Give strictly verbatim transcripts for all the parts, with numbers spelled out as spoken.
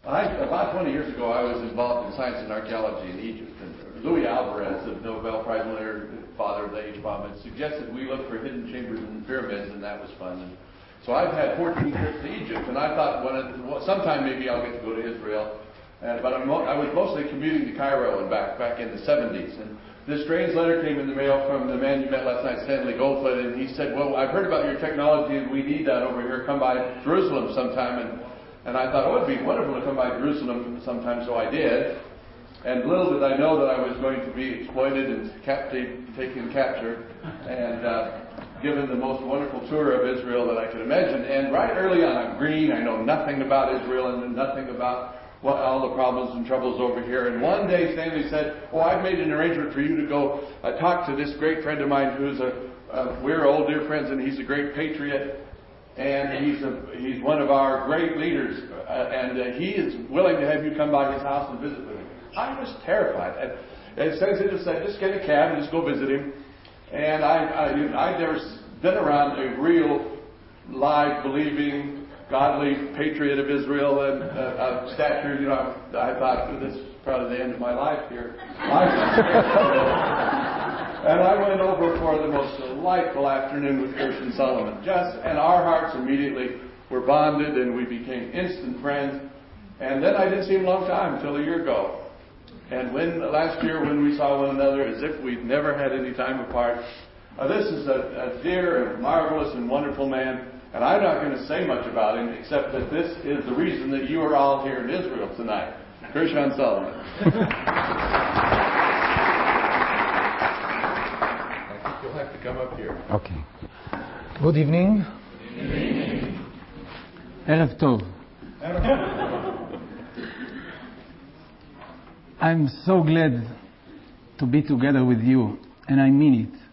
I, about twenty years ago, I was involved in science and archaeology in Egypt. And Louis Alvarez, the Nobel Prize winner, father of the H bomb, had suggested we look for hidden chambers in pyramids, and that was fun. And so I've had fourteen trips to Egypt, and I thought one of, well, sometime maybe I'll get to go to Israel. And, but I'm, I was mostly commuting to Cairo and back back in the seventies. And this strange letter came in the mail from the man you met last night, Stanley Goldfoot, and he said, well, I've heard about your technology, and we need that over here. Come by Jerusalem sometime. And And I thought, oh, it would be wonderful to come by Jerusalem sometime, so I did. And little did I know that I was going to be exploited and captive, taken captured, and uh, given the most wonderful tour of Israel that I could imagine. And right early on, I'm green. I know nothing about Israel and nothing about what all the problems and troubles over here. And one day, Stanley said, oh, I've made an arrangement for you to go uh, talk to this great friend of mine who's a, uh, we're old dear friends, and he's a great patriot. And he's a, he's one of our great leaders, uh, and uh, he is willing to have you come by his house and visit with him. I was terrified. And, and Sensei just said, just get a cab and just go visit him. And I, I, I'd never been around a real, live, believing, godly patriot of Israel and uh, of stature. You know, I, I thought, this is probably the end of my life here. And I went over for the most delightful afternoon with Gershon Solomon. Just, and our hearts immediately were bonded, and we became instant friends. And then I didn't see him a long time, until a year ago. And when last year, when we saw one another, as if we'd never had any time apart, uh, this is a, a dear and marvelous and wonderful man. And I'm not going to say much about him, except that this is the reason that you are all here in Israel tonight. Gershon Solomon. You'll have to come up here. Okay. Good evening. Good evening. Erev Tov. I'm so glad to be together with you, and I mean it.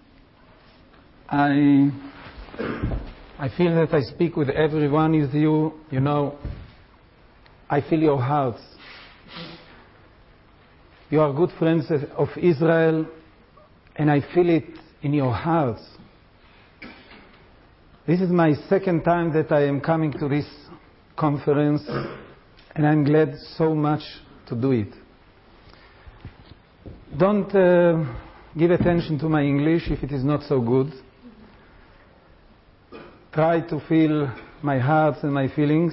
I I feel that I speak with every one of you. You know, I feel your hearts. You are good friends of Israel, and I feel it in your hearts. This is my second time that I am coming to this conference, and I'm glad so much to do it. Don't uh, give attention to my English if it is not so good. Try to feel my heart and my feelings.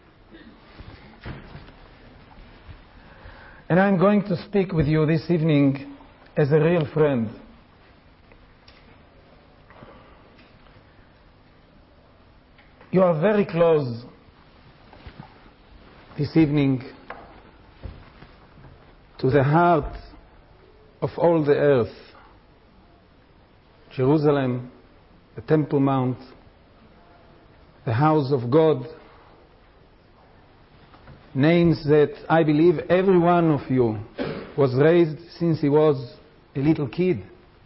And I'm going to speak with you this evening as a real friend. You are very close this evening to the heart of all the earth. Jerusalem, the Temple Mount, the house of God. Names that I believe every one of you was raised since he was a little kid.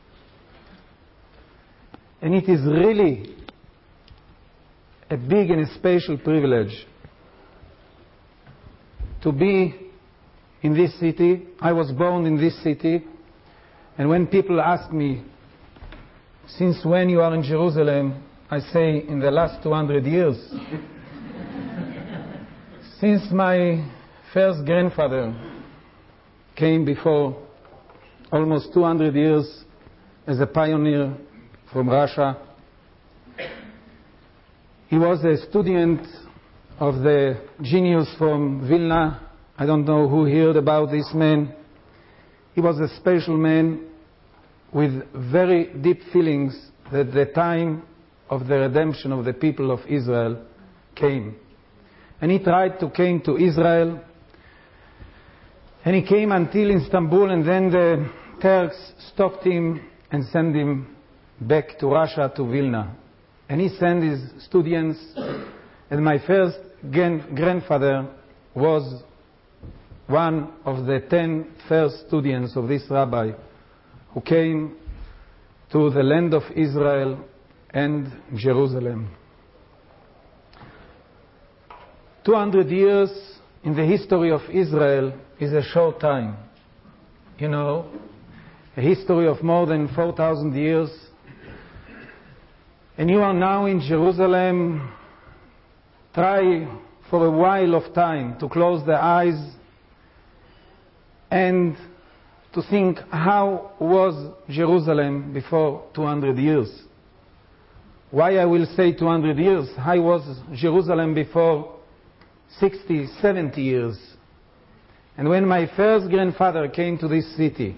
And it is really a big and a special privilege to be in this city. I was born in this city, and when people ask me, since when you are in Jerusalem, I say, in the last two hundred years. Since my first grandfather came before almost two hundred years as a pioneer from Russia. He was a student of the genius from Vilna. I don't know who heard about this man. He was a special man with very deep feelings that the time of the redemption of the people of Israel came. And he tried to came to Israel, and he came until Istanbul, and then the Turks stopped him and sent him back to Russia, to Vilna. And he sent his students, and my first gran- grandfather was one of the ten first students of this rabbi who came to the land of Israel and Jerusalem. two hundred years in the history of Israel is a short time. You know, a history of more than four thousand years. And you are now in Jerusalem. Try for a while of time to close their eyes and to think, how was Jerusalem before two hundred years? Why I will say two hundred years? How was Jerusalem before sixty, seventy years? And when my first grandfather came to this city,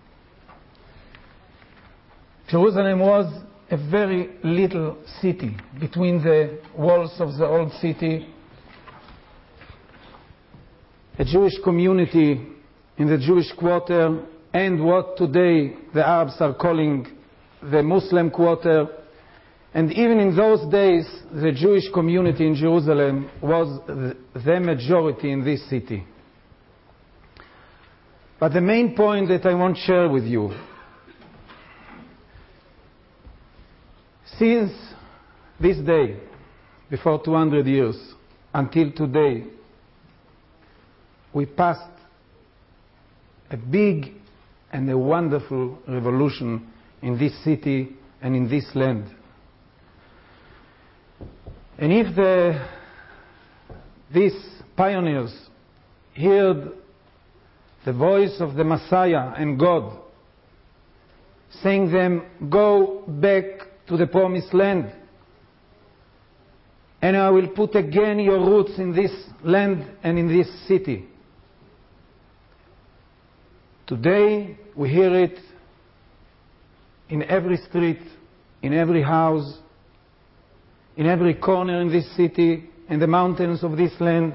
Jerusalem was a very little city between the walls of the old city. A Jewish community in the Jewish quarter, and what today the Arabs are calling the Muslim quarter. And even in those days, the Jewish community in Jerusalem was the majority in this city. But the main point that I want to share with you, since this day, before two hundred years, until today, we passed a big and a wonderful revolution in this city and in this land. And if the, these pioneers heard the voice of the Messiah and God saying them, go back to the promised land, and I will put again your roots in this land and in this city. Today we hear it in every street, in every house, in every corner in this city, in the mountains of this land.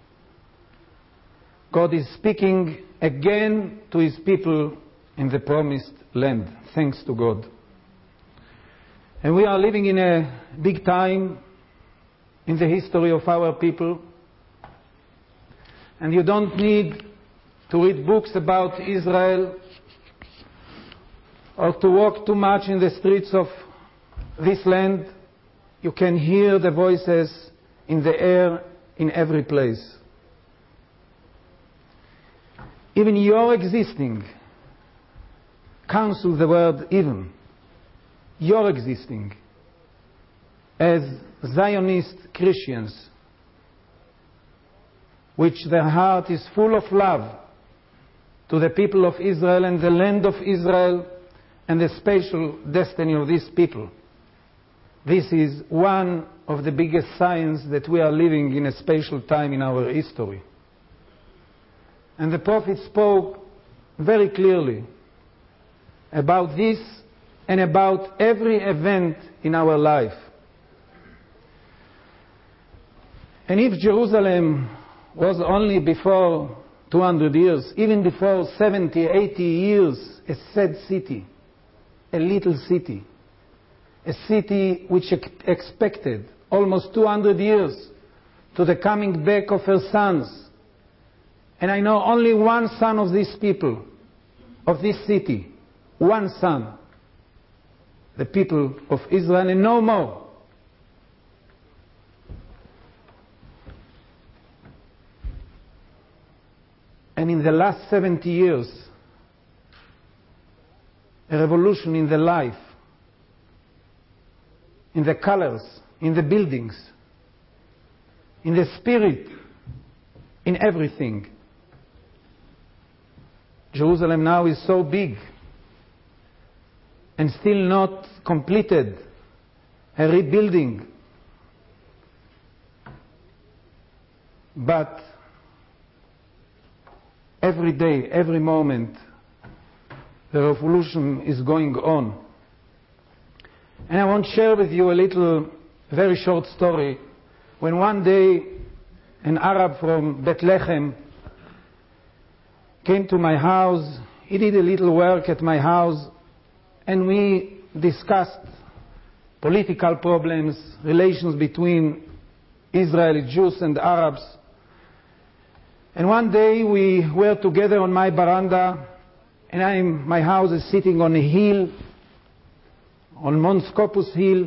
God is speaking again to his people in the promised land. Thanks to God. And we are living in a big time in the history of our people. And you don't need to read books about Israel or to walk too much in the streets of this land. You can hear the voices in the air in every place. Even your existing counts with the word even. Your existing as Zionist Christians, which their heart is full of love to the people of Israel and the land of Israel and the special destiny of these people. This is one of the biggest signs that we are living in a special time in our history. And the prophet spoke very clearly about this and about every event in our life. And if Jerusalem was only before two hundred years, even before seventy, eighty years, a sad city, a little city, a city which ex- expected almost two hundred years to the coming back of her sons. And I know only one son of these people, of this city, one son, the people of Israel, and no more. And in the last seventy years, a revolution in the life, in the colors, in the buildings, in the spirit, in everything. Jerusalem now is so big and still not completed a rebuilding. But every day, every moment, the revolution is going on. And I want to share with you a little, very short story. When one day an Arab from Bethlehem came to my house, he did a little work at my house, and we discussed political problems, relations between Israeli Jews and Arabs. And one day we were together on my veranda, and I'm, my house is sitting on a hill, on Mount Scopus Hill,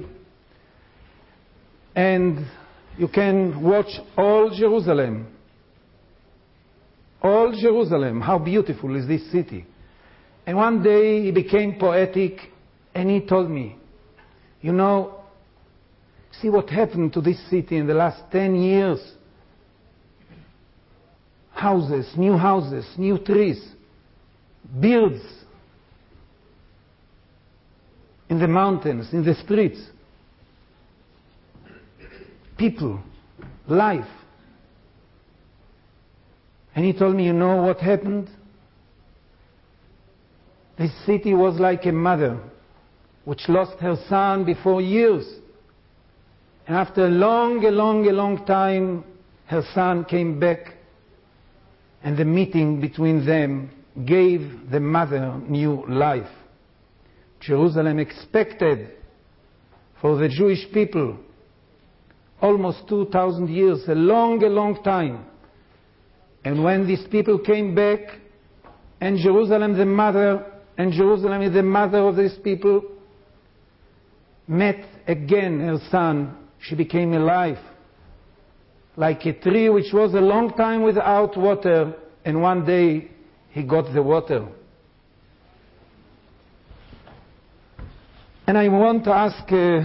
and you can watch all Jerusalem. All Jerusalem, how beautiful is this city. And one day he became poetic, and he told me, you know, see what happened to this city in the last ten years. houses, new houses, new trees, birds in the mountains, in the streets, people, life. And he told me, you know what happened? This city was like a mother which lost her son before years. And after a long, a long, a long time, her son came back, and the meeting between them gave the mother new life. Jerusalem expected for the Jewish people almost two thousand years, a long, a long time. And when these people came back, and Jerusalem, the mother, and Jerusalem is the mother of these people, met again her son, she became alive. Like a tree which was a long time without water, and one day he got the water. And I want to ask, uh,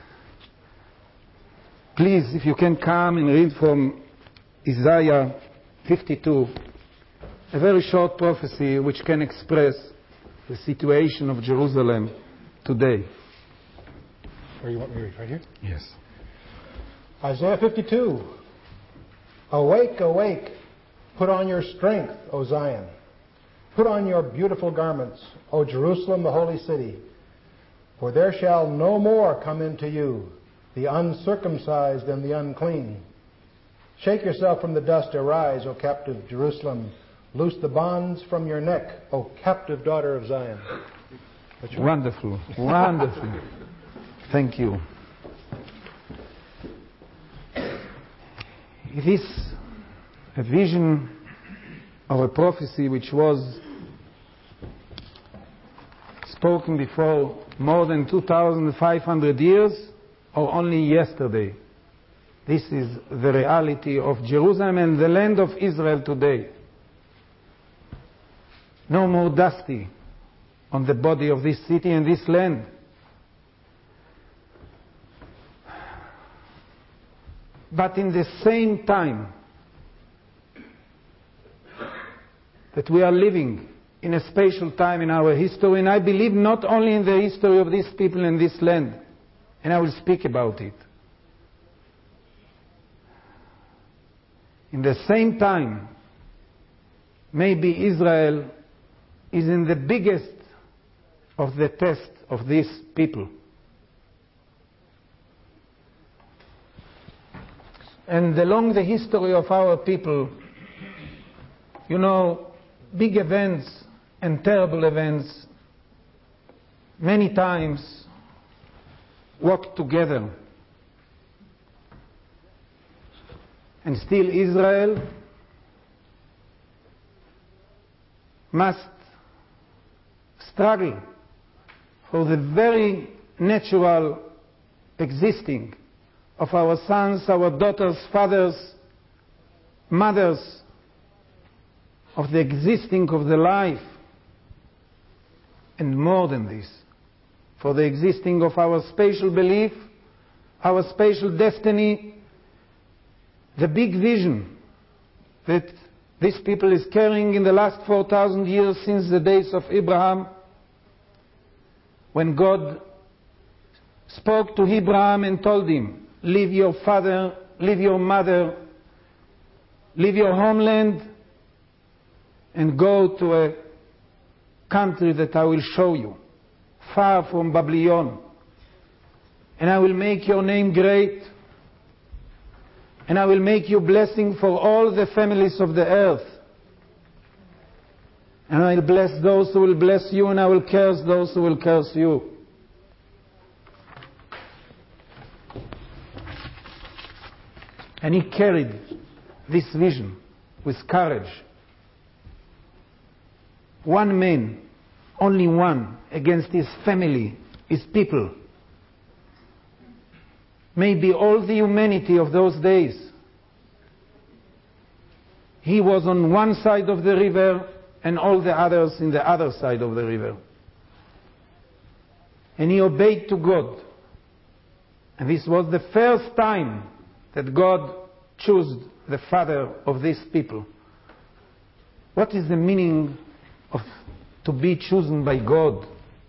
please, if you can come and read from Isaiah fifty-two, a very short prophecy which can express the situation of Jerusalem today. Where you want me to read? Right here? Yes. Isaiah fifty-two. Awake, awake, put on your strength, O Zion. Put on your beautiful garments, O Jerusalem, the holy city. For there shall no more come into you the uncircumcised and the unclean. Shake yourself from the dust, arise, O captive Jerusalem. Loose the bonds from your neck, O captive daughter of Zion. Wonderful, wonderful. Thank you. It is a vision of a prophecy which was spoken before more than two thousand five hundred years, or only yesterday. This is the reality of Jerusalem and the land of Israel today. No more dusty on the body of this city and this land. But in the same time that we are living in a special time in our history, and I believe not only in the history of these people and this land, and I will speak about it. In the same time, maybe Israel is in the biggest of the test of these people. And along the history of our people, you know, big events and terrible events many times walk together. And still Israel must struggle for the very natural existing of our sons, our daughters, fathers, mothers, of the existing of the life, and more than this, for the existing of our spatial belief, our spatial destiny, the big vision that this people is carrying in the last four thousand years since the days of Abraham, when God spoke to Abraham and told him, leave your father, leave your mother, leave your homeland, and go to a country that I will show you, far from Babylon. And I will make your name great, and I will make you blessing for all the families of the earth. And I will bless those who will bless you, and I will curse those who will curse you. And he carried this vision with courage. One man, only one, against his family, his people. Maybe all the humanity of those days. He was on one side of the river and all the others in the other side of the river. And he obeyed to God. And this was the first time that God chose the father of these people What is the meaning of to be chosen by God?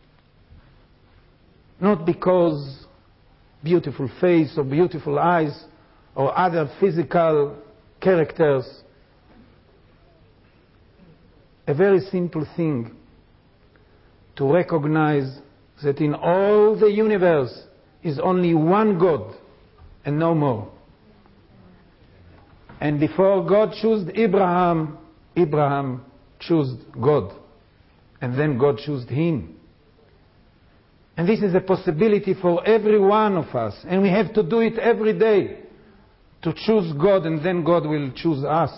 Not because beautiful face or beautiful eyes or other physical characters. A very simple thing, to recognize that in all the universe is only one God and no more. And before God chose Abraham, Abraham chose God. And then God chose him. And this is a possibility for every one of us. And we have to do it every day. To choose God, and then God will choose us.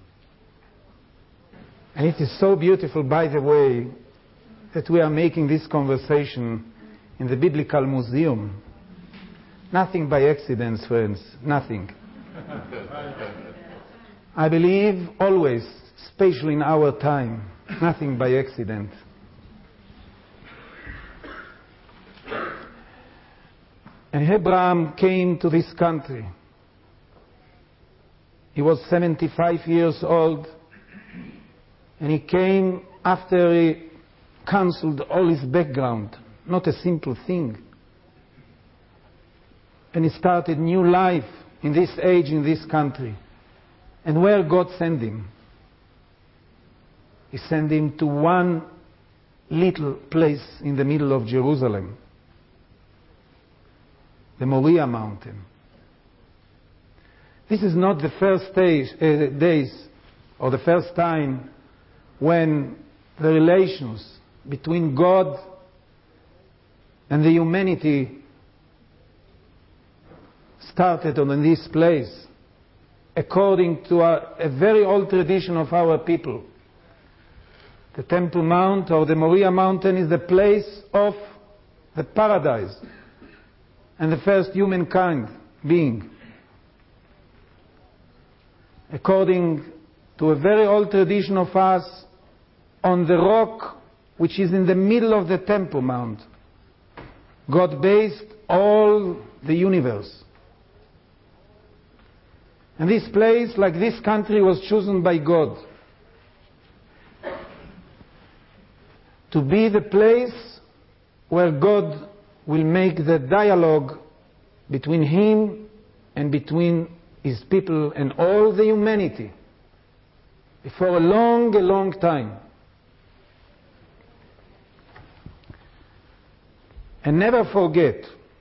And it is so beautiful, by the way, that we are making this conversation in the Biblical Museum. Nothing by accident, friends. Nothing. I believe always, especially in our time, nothing by accident. And Abraham came to this country. He was seventy-five years old, and he came after he cancelled all his background. Not a simple thing. And he started new life in this age, in this country. And where God sent him? He sent him to one little place in the middle of Jerusalem, the Moriah mountain. This is not the first stage, uh, days or the first time when the relations between God and the humanity started on this place, according to a, a very old tradition of our people. The Temple Mount or the Moriah mountain is the place of the paradise and the first humankind being. According to a very old tradition of us, on the rock which is in the middle of the Temple Mount, God based all the universe. And this place, like this country, was chosen by God to be the place where God will make the dialogue between Him and between His people and all the humanity for a long, a long time. And never forget,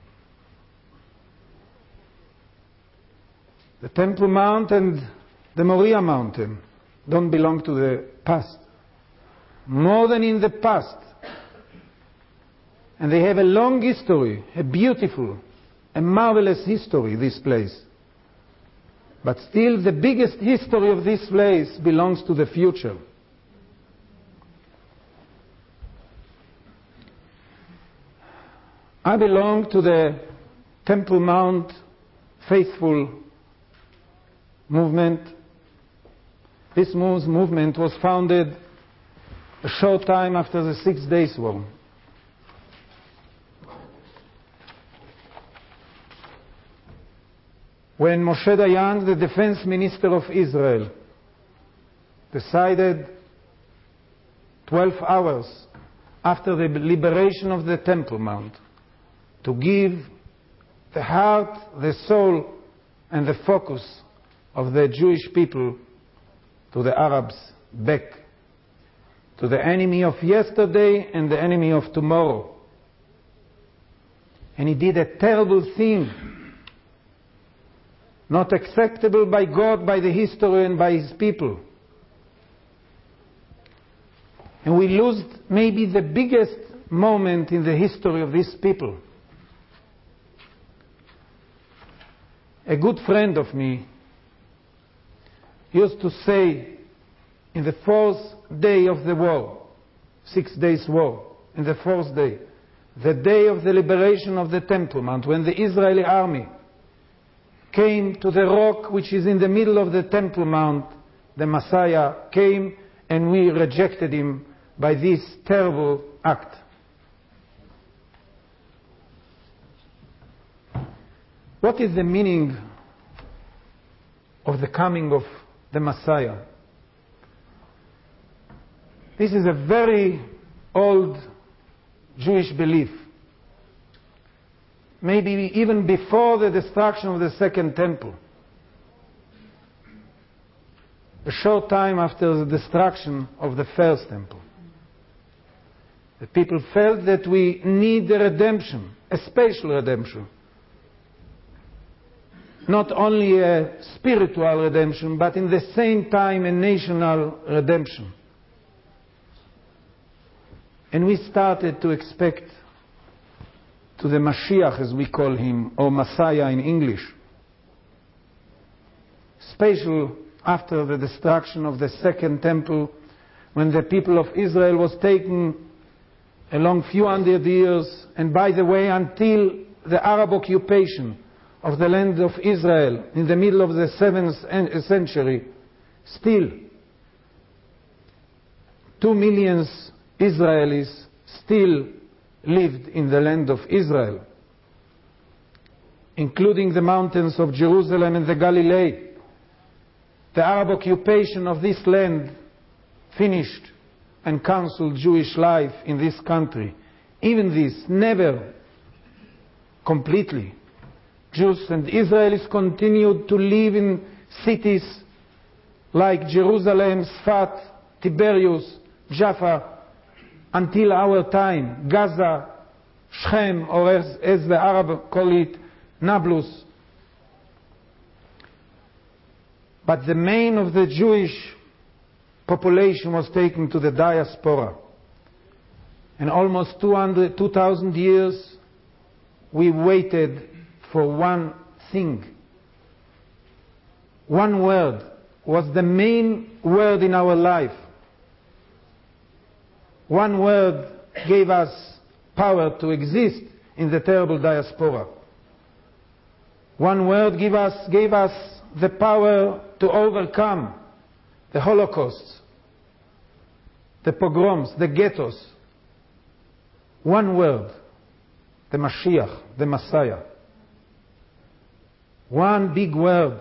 the Temple Mount and the Moriah mountain don't belong to the past. More than in the past. And they have a long history, a beautiful, a marvelous history, this place. But still the biggest history of this place belongs to the future. I belong to the Temple Mount faithful movement. This movement was founded a short time after the Six Days War. When Moshe Dayan, the defense minister of Israel, decided twelve hours after the liberation of the Temple Mount to give the heart, the soul, and the focus of the Jewish people to the Arabs back, to the enemy of yesterday and the enemy of tomorrow. And he did a terrible thing, not acceptable by God, by the history, and by His people. And we lose maybe the biggest moment in the history of these people. A good friend of me used to say, in the fourth day of the war, Six Days War, in the fourth day, the day of the liberation of the Temple Mount, when the Israeli army came to the rock which is in the middle of the Temple Mount, the Messiah came and we rejected him by this terrible act. What is the meaning of the coming of the Messiah? This is a very old Jewish belief. Maybe even before the destruction of the Second Temple. A short time after the destruction of the First Temple. The people felt that we need a redemption, a spatial redemption. Not only a spiritual redemption, but in the same time a national redemption. And we started to expect to the Mashiach, as we call him, or Messiah in English. Spatial after the destruction of the Second Temple, when the people of Israel was taken a long few hundred years, and by the way, until the Arab occupation of the land of Israel in the middle of the seventh century, still two million Israelis still lived in the land of Israel, including the mountains of Jerusalem and the Galilee. The Arab occupation of this land finished and cancelled Jewish life in this country. Even this, never completely. Jews and Israelis continued to live in cities like Jerusalem, Sfat, Tiberias, Jaffa, until our time, Gaza, Shechem, or as, as the Arab call it, Nablus. But the main of the Jewish population was taken to the diaspora. And almost two hundred, two thousand years we waited for one thing. One word was the main word in our life. One word gave us power to exist in the terrible diaspora. One word gave us, gave us the power to overcome the Holocaust, the pogroms, the ghettos. One word, the Mashiach, the Messiah. One big word.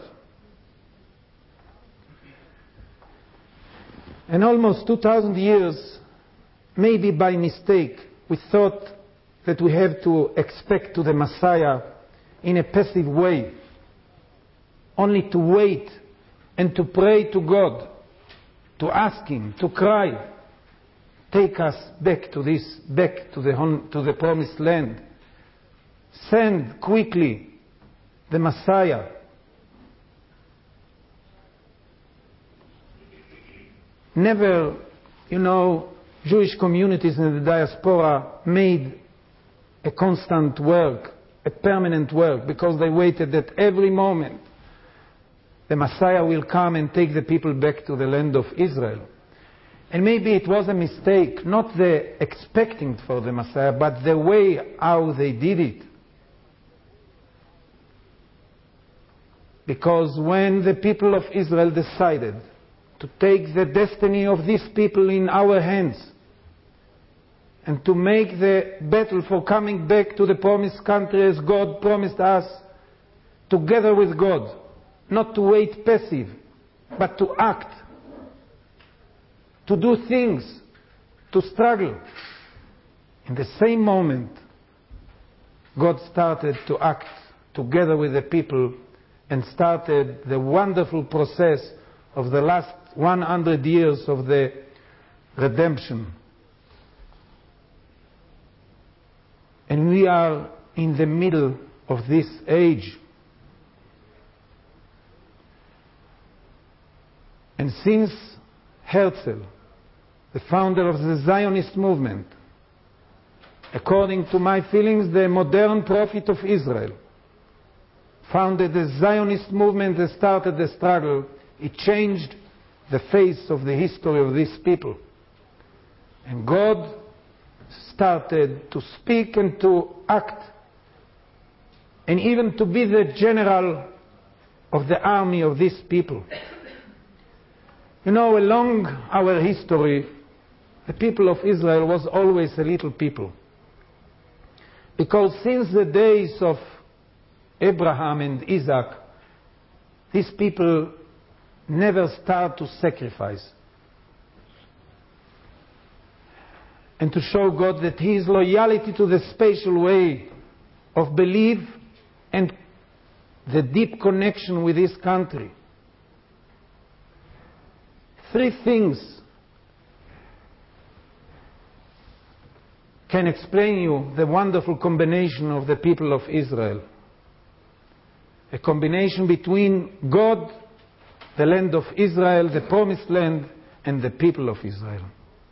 And almost two thousand years, maybe by mistake, we thought that we have to expect to the Messiah in a passive way, only to wait and to pray to God, to ask Him, to cry, take us back to this, back to the, to the promised land. Send quickly the Messiah. Never, you know, Jewish communities in the diaspora made a constant work, a permanent work, because they waited that every moment the Messiah will come and take the people back to the land of Israel. And maybe it was a mistake, not the expecting for the Messiah, but the way how they did it. Because when the people of Israel decided to take the destiny of these people in our hands and to make the battle for coming back to the promised country as God promised us, together with God, not to wait passive, but to act, to do things, to struggle. In the same moment, God started to act together with the people and started the wonderful process of the last one hundred years of the redemption. And we are in the middle of this age. And since Herzl, the founder of the Zionist movement, according to my feelings, the modern prophet of Israel, founded the Zionist movement that started the struggle, it changed the face of the history of these people. And God started to speak and to act, and even to be the general of the army of these people. You know, along our history, the people of Israel was always a little people. Because since the days of Abraham and Isaac, these people never start to sacrifice. and to show God that His loyalty to the special way of belief and the deep connection with His country. Three things can explain you the wonderful combination of the people of Israel. A combination between God, the land of Israel, the promised land, and the people of Israel.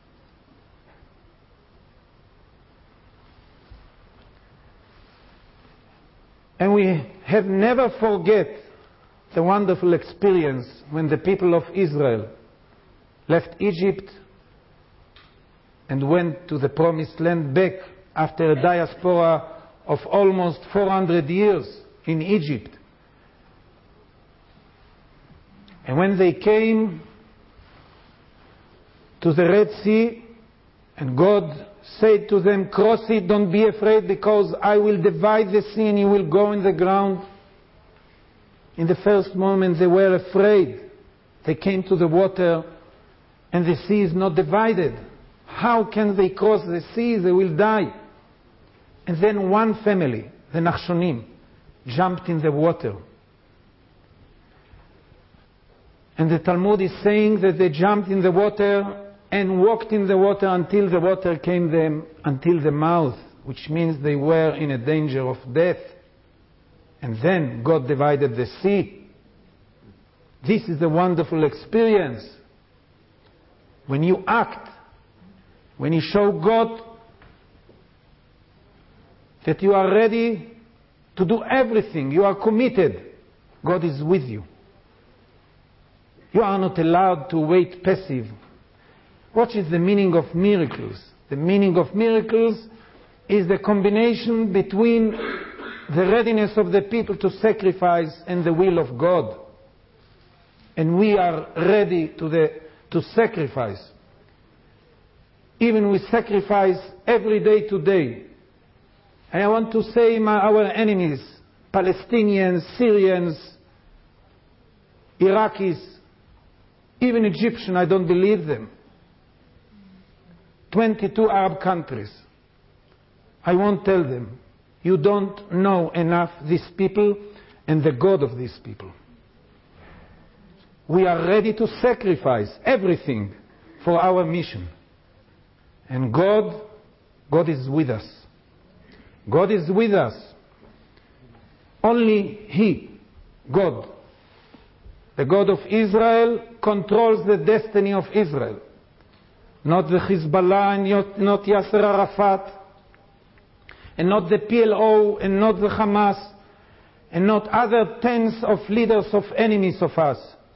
And we have never forget the wonderful experience when the people of Israel left Egypt and went to the promised land back after a diaspora of almost four hundred years in Egypt. And when they came to the Red Sea, and God said to them, cross it, don't be afraid, because I will divide the sea and you will go in the ground. In the first moment they were afraid. They came to the water and the sea is not divided. How can they cross the sea? They will die. And then one family, the Nachshonim, jumped in the water. And the Talmud is saying that they jumped in the water and walked in the water until the water came them until the mouth, which means they were in a danger of death. And then God divided the sea. This is a wonderful experience. When you act, when you show God that you are ready to do everything, you are committed, God is with you. You are not allowed to wait passive. What is the meaning of miracles? The meaning of miracles is the combination between the readiness of the people to sacrifice and the will of God. And we are ready to, the, to sacrifice. Even we sacrifice every day today. And I want to say my, our enemies, Palestinians, Syrians, Iraqis, even Egyptian, I don't believe them. twenty-two Arab countries. I won't tell them. You don't know enough these people and the God of these people. We are ready to sacrifice everything for our mission. And God, God is with us. God is with us. Only He, God, the God of Israel, controls the destiny of Israel. Not the Hezbollah, and not, not Yasser Arafat, and not the P L O, and not the Hamas, and not other tens of leaders of enemies of us.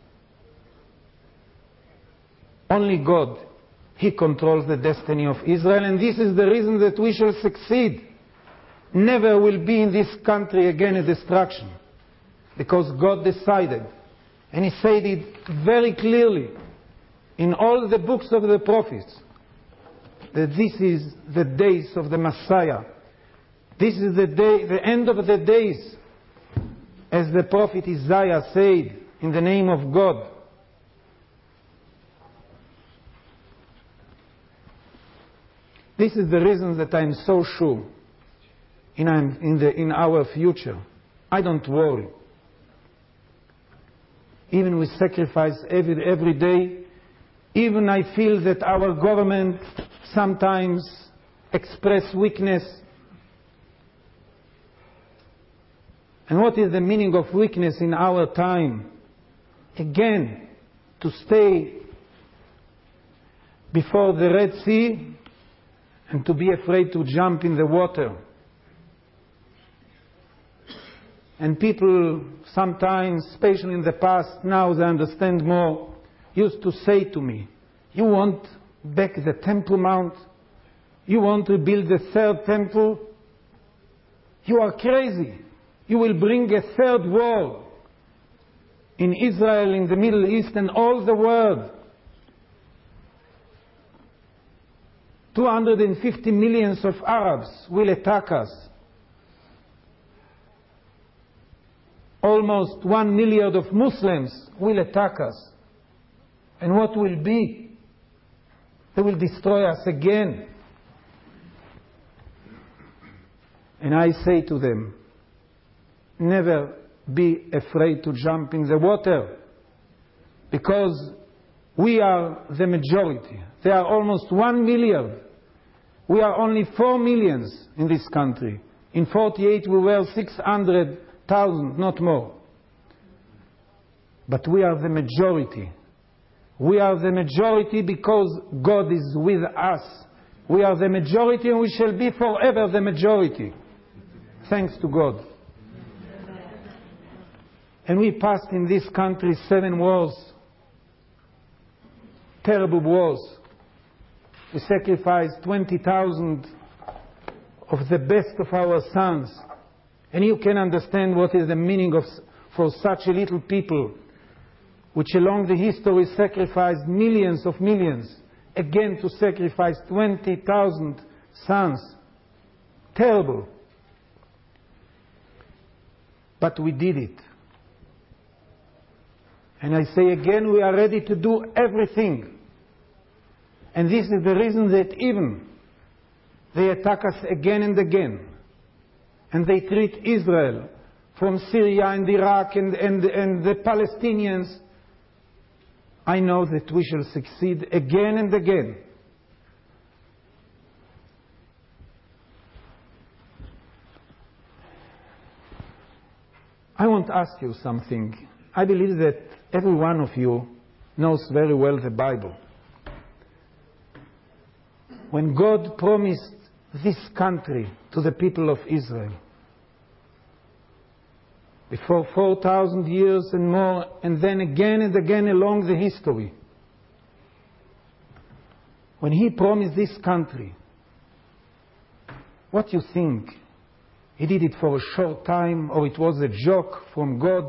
Only God, He controls the destiny of Israel, and this is the reason that we shall succeed. Never will be in this country again a destruction, because God decided, and He said it very clearly in all the books of the prophets, that this is the days of the Messiah. This is the day, the end of the days, as the prophet Isaiah said, in the name of God. This is the reason that I'm so sure in, in, the, in our future. I don't worry. Even we sacrifice every, every day. Even I feel that our government sometimes express weakness. And what is the meaning of weakness in our time? Again, to stay before the Red Sea and to be afraid to jump in the water. And people sometimes, especially in the past, now they understand more, used to say to me, you want back the Temple Mount? You want to build the third temple? You are crazy. You will bring a third war in Israel, in the Middle East, and all the world. two hundred fifty millions of Arabs will attack us. Almost one million of Muslims will attack us. And what will be? They will destroy us again. And I say to them, never be afraid to jump in the water, because we are the majority. There are almost one million. We are only four millions in this country. In forty-eight we were six hundred thousand, not more. But we are the majority. We are the majority because God is with us. We are the majority and we shall be forever the majority. Thanks to God. And we passed in this country seven wars. Terrible wars. We sacrificed twenty thousand of the best of our sons. And you can understand what is the meaning of, for such a little people, which along the history sacrificed millions of millions, again to sacrifice twenty thousand sons. Terrible. But we did it. And I say again, we are ready to do everything. And this is the reason that even they attack us again and again. And they treat Israel from Syria and Iraq and, and, and the Palestinians. I know that we shall succeed again and again. I want to ask you something. I believe that every one of you knows very well the Bible. When God promised this country to the people of Israel, before four thousand years and more, and then again and again along the history, when He promised this country, what do you think? He did it for a short time, or it was a joke from God?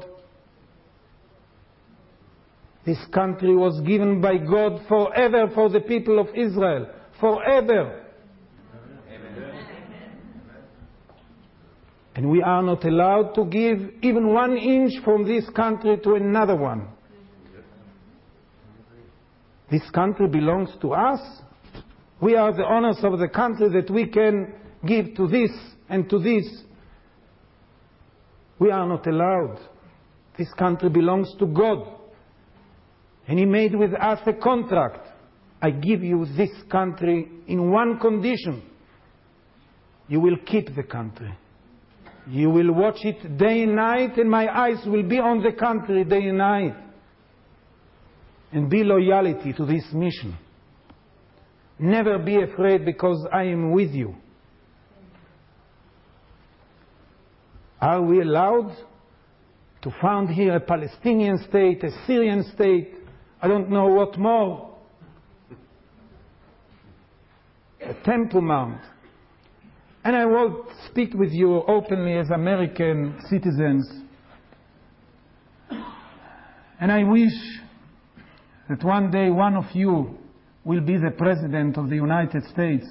This country was given by God forever for the people of Israel. Forever. Amen. And we are not allowed to give even one inch from this country to another one. This country belongs to us. We are the owners of the country, that we can give to this and to this. We are not allowed. This country belongs to God. And He made with us a contract. I give you this country in one condition. You will keep the country. You will watch it day and night, and my eyes will be on the country day and night. And be loyalty to this mission. Never be afraid, because I am with you. Are we allowed to found here a Palestinian state, a Syrian state, I don't know what more, a Temple Mount? And I will speak with you openly as American citizens. And I wish that one day one of you will be the President of the United States.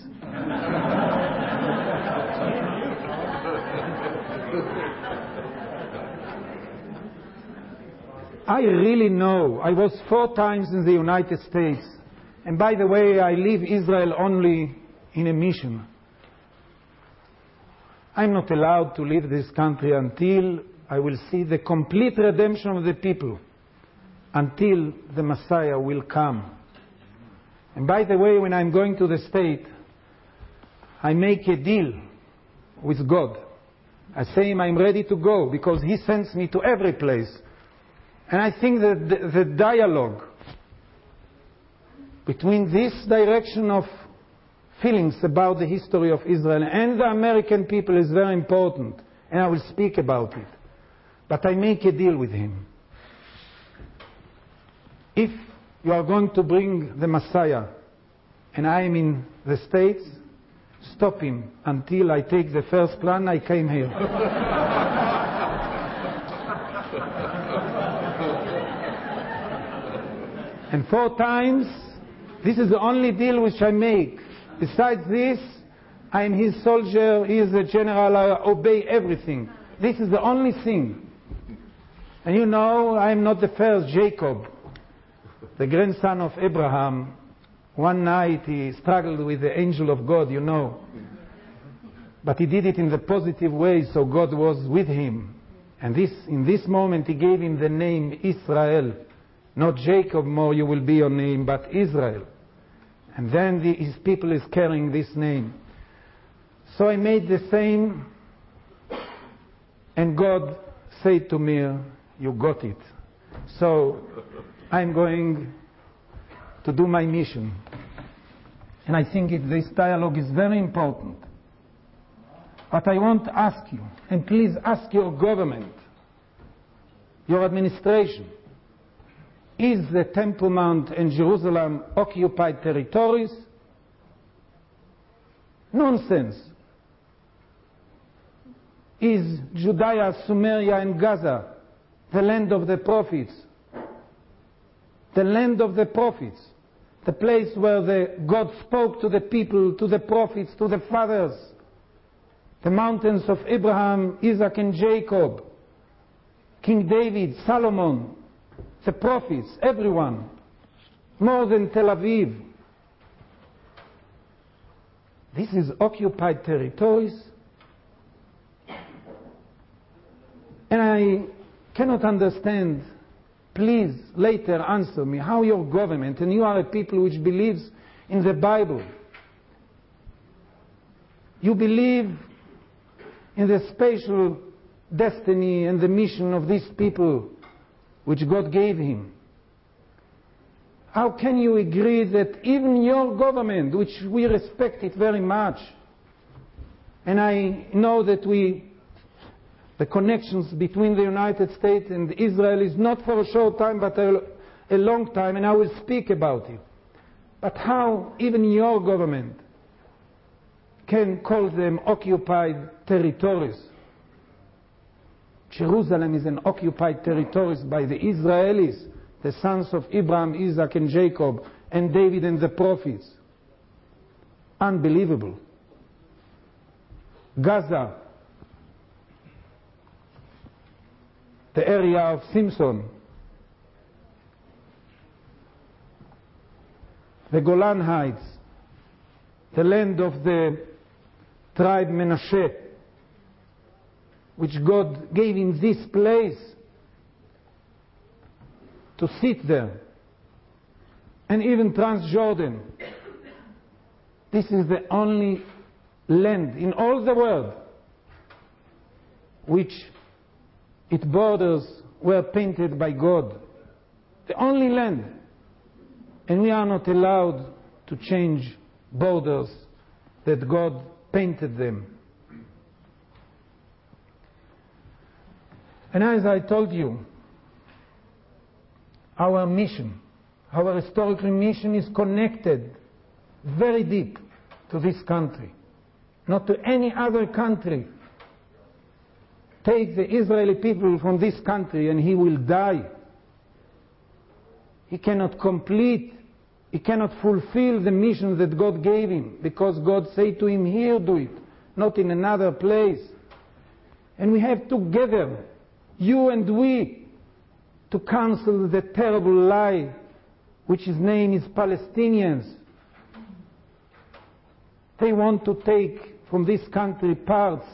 I really know. I was four times in the United States. And by the way, I leave Israel only in a mission. I'm not allowed to leave this country until I will see the complete redemption of the people, until the Messiah will come. And by the way, when I'm going to the state, I make a deal with God. I say him I'm ready to go, because He sends me to every place. And I think that the, the dialogue between this direction of feelings about the history of Israel and the American people is very important, and I will speak about it. But I make a deal with him. If you are going to bring the Messiah and I am in the States, stop him until I take the first plan I came here. And four times, this is the only deal which I make. Besides this, I am his soldier, he is a general, I obey everything. This is the only thing. And you know, I am not the first. Jacob, the grandson of Abraham, one night he struggled with the angel of God, you know. But he did it in the positive way, so God was with him. And this, in this moment, he gave him the name Israel. Not Jacob more you will be your name, but Israel. And then the, his people is carrying this name. So I made the same, and God said to me, you got it. So I'm going to do my mission. And I think it, this dialogue is very important. But I want to ask you, and please ask your government, your administration, is the Temple Mount and Jerusalem occupied territories? Nonsense. Is Judea, Sumeria, and Gaza the land of the prophets? The land of the prophets. The place where the God spoke to the people, to the prophets, to the fathers. The mountains of Abraham, Isaac, and Jacob. King David, Solomon, the prophets, everyone. More than Tel Aviv. This is occupied territories. And I cannot understand, please later answer me, how your government, and you are a people which believes in the Bible, you believe in the special destiny and the mission of these people which God gave him. How can you agree that even your government, which we respect it very much, and I know that we, the connections between the United States and Israel is not for a short time but a, a long time, and I will speak about it. But how even your government can call them occupied territories? Jerusalem is an occupied territory by the Israelis, the sons of Abraham, Isaac, and Jacob, and David and the prophets. Unbelievable. Gaza, the area of Simpson, the Golan Heights, the land of the tribe Menashe, which God gave him this place to sit there, and even Transjordan. This is the only land in all the world which its borders were painted by God. The only land. And we are not allowed to change borders that God painted them. And as I told you, our mission, our historical mission is connected very deep to this country, not to any other country. Take the Israeli people from this country and he will die. He cannot complete, he cannot fulfill the mission that God gave him, because God said to him, here do it, not in another place. And we have together, you and we, to cancel the terrible lie which his name is Palestinians. They want to take from this country parts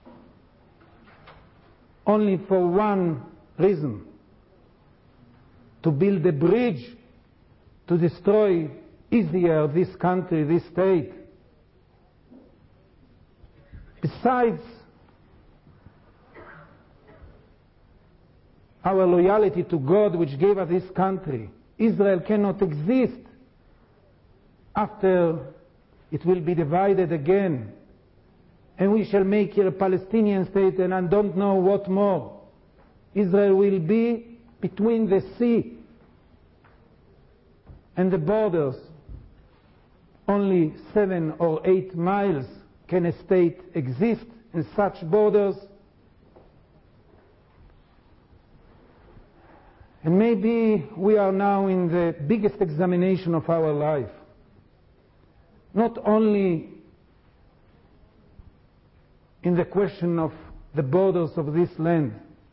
only for one reason: to build a bridge to destroy easier this country, this state. Besides our loyalty to God which gave us this country, Israel cannot exist after it will be divided again, and we shall make here a Palestinian state, and I don't know what more. Israel will be between the sea and the borders. Only seven or eight miles can a state exist in such borders. And maybe we are now in the biggest examination of our life. Not only in the question of the borders of this land,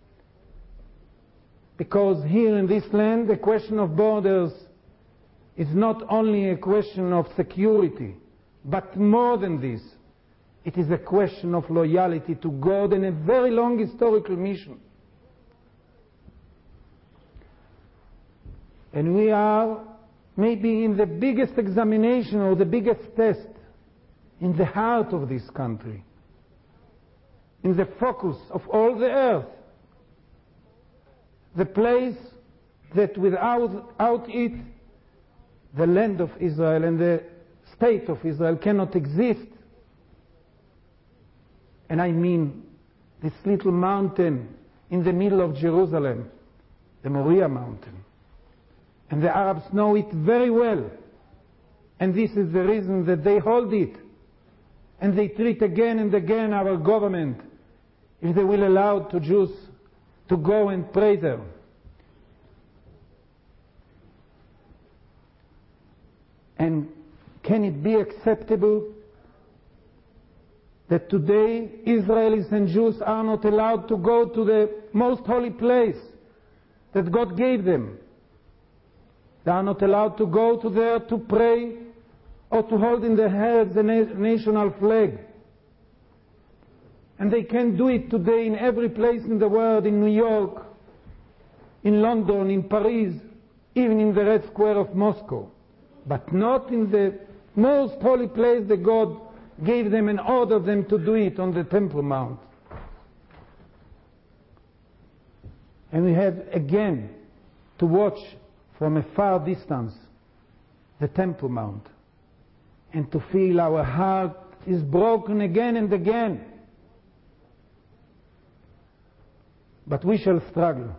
because here in this land the question of borders is not only a question of security, but more than this, It is a question of loyalty to God and a very long historical mission. And we are maybe in the biggest examination or the biggest test in the heart of this country, in the focus of all the earth, the place that without, without it, the land of Israel and the state of Israel cannot exist. And I mean this little mountain in the middle of Jerusalem, the Moriah mountain. And the Arabs know it very well. And this is the reason that they hold it. And they treat again and again our government if they will allow to Jews to go and pray there. And can it be acceptable that today Israelis and Jews are not allowed to go to the most holy place that God gave them? They are not allowed to go to there to pray or to hold in their hands the na- national flag. And they can do it today in every place in the world, in New York, in London, in Paris, even in the Red Square of Moscow. But not in the most holy place that God gave them and ordered them to do it, on the Temple Mount. And we have again to watch from a far distance the Temple Mount and to feel our heart is broken again and again. But we shall struggle.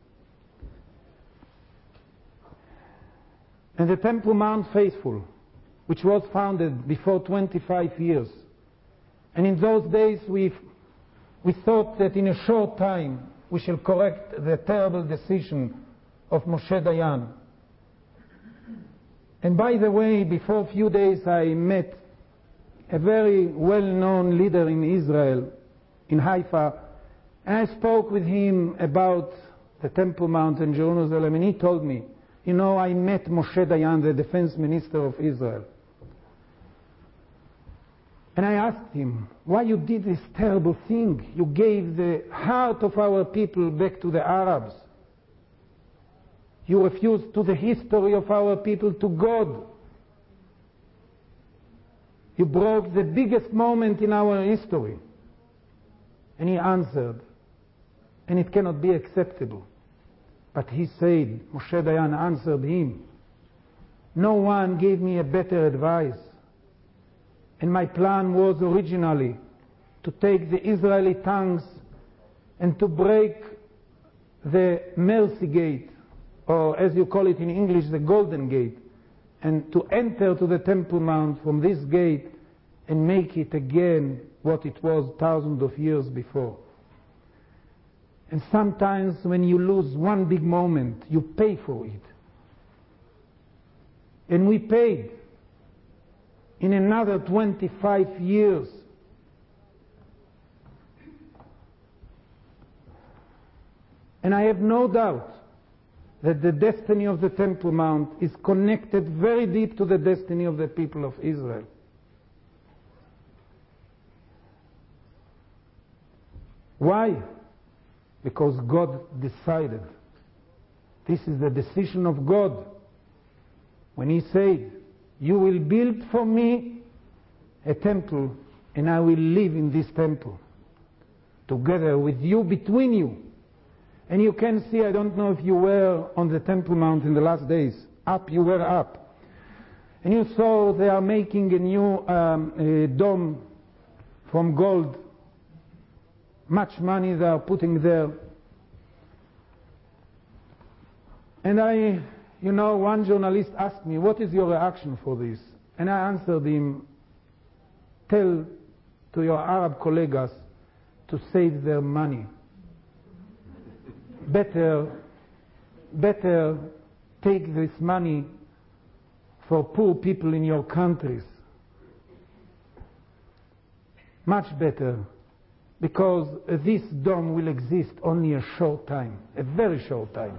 And the Temple Mount Faithful, which was founded before twenty-five years, and in those days we we thought that in a short time we shall correct the terrible decision of Moshe Dayan. And by the way, before a few days I met a very well-known leader in Israel, in Haifa, and I spoke with him about the Temple Mount in Jerusalem, and he told me, you know, I met Moshe Dayan, the defense minister of Israel. And I asked him, why you did this terrible thing? You gave the heart of our people back to the Arabs. You refused to the history of our people, to God. You broke the biggest moment in our history. And he answered, and it cannot be acceptable. But he said, Moshe Dayan answered him, no one gave me a better advice. And my plan was originally to take the Israeli tongues and to break the Mercy Gate, or as you call it in English, the Golden Gate, and to enter to the Temple Mount from this gate and make it again what it was thousands of years before. And sometimes when you lose one big moment, you pay for it. And we paid. In another twenty-five years, and I have no doubt that the destiny of the Temple Mount is connected very deep to the destiny of the people of Israel. Why? Because God decided. This is the decision of God. When He said, you will build for me a temple, and I will live in this temple, together with you, between you. And you can see, I don't know if you were on the Temple Mount in the last days. Up, you were up. And you saw they are making a new um, a dome from gold. Much money they are putting there. And I, you know, one journalist asked me, what is your reaction for this? And I answered him, tell to your Arab colleagues to save their money. Better, better take this money for poor people in your countries. Much better, because this dome will exist only a short time, a very short time.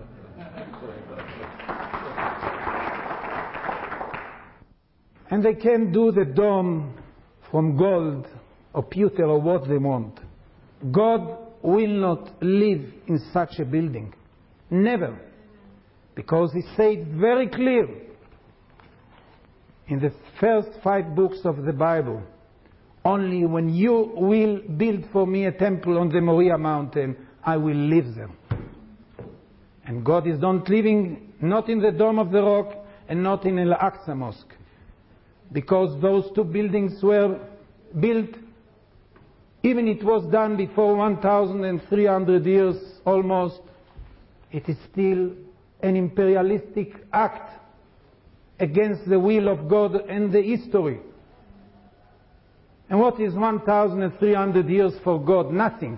And they can do the dome from gold or pewter or what they want. God will not live in such a building. Never. Because he said very clear in the first five books of the Bible, only when you will build for me a temple on the Moriah mountain, I will live there. And God is not living not in the Dome of the Rock and not in Al-Aqsa Mosque. Because those two buildings were built, even it was done before one thousand three hundred years almost, it is still an imperialistic act against the will of God and the history. And what is one thousand three hundred years for God? Nothing.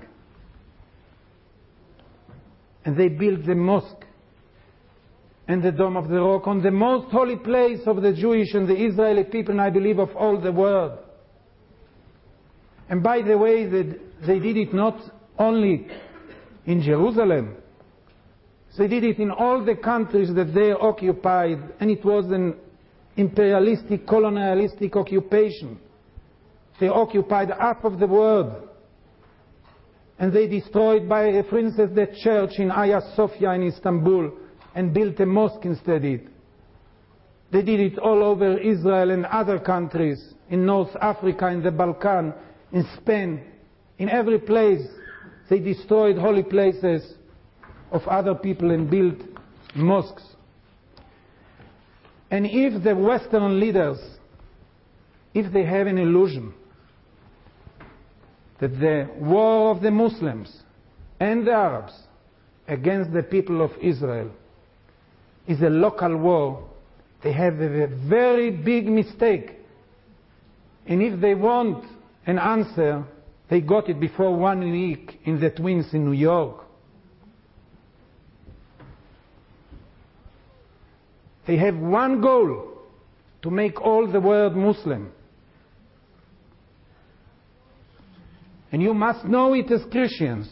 And they built the mosque and the Dome of the Rock on the most holy place of the Jewish and the Israeli people, and I believe of all the world. And by the way, they, they did it not only in Jerusalem. They did it in all the countries that they occupied, and it was an imperialistic, colonialistic occupation. They occupied half of the world. And they destroyed, by, for instance, the church in Hagia Sophia in Istanbul and built a mosque instead of it. They did it all over Israel and other countries, in North Africa, in the Balkan, in Spain, in every place. They destroyed holy places of other people and built mosques. And if the Western leaders, if they have an illusion that the war of the Muslims and the Arabs against the people of Israel is a local war, they have a very big mistake. And if they want an answer, they got it before one week in the Twins in New York. They have one goal: to make all the world Muslim. And you must know it as Christians.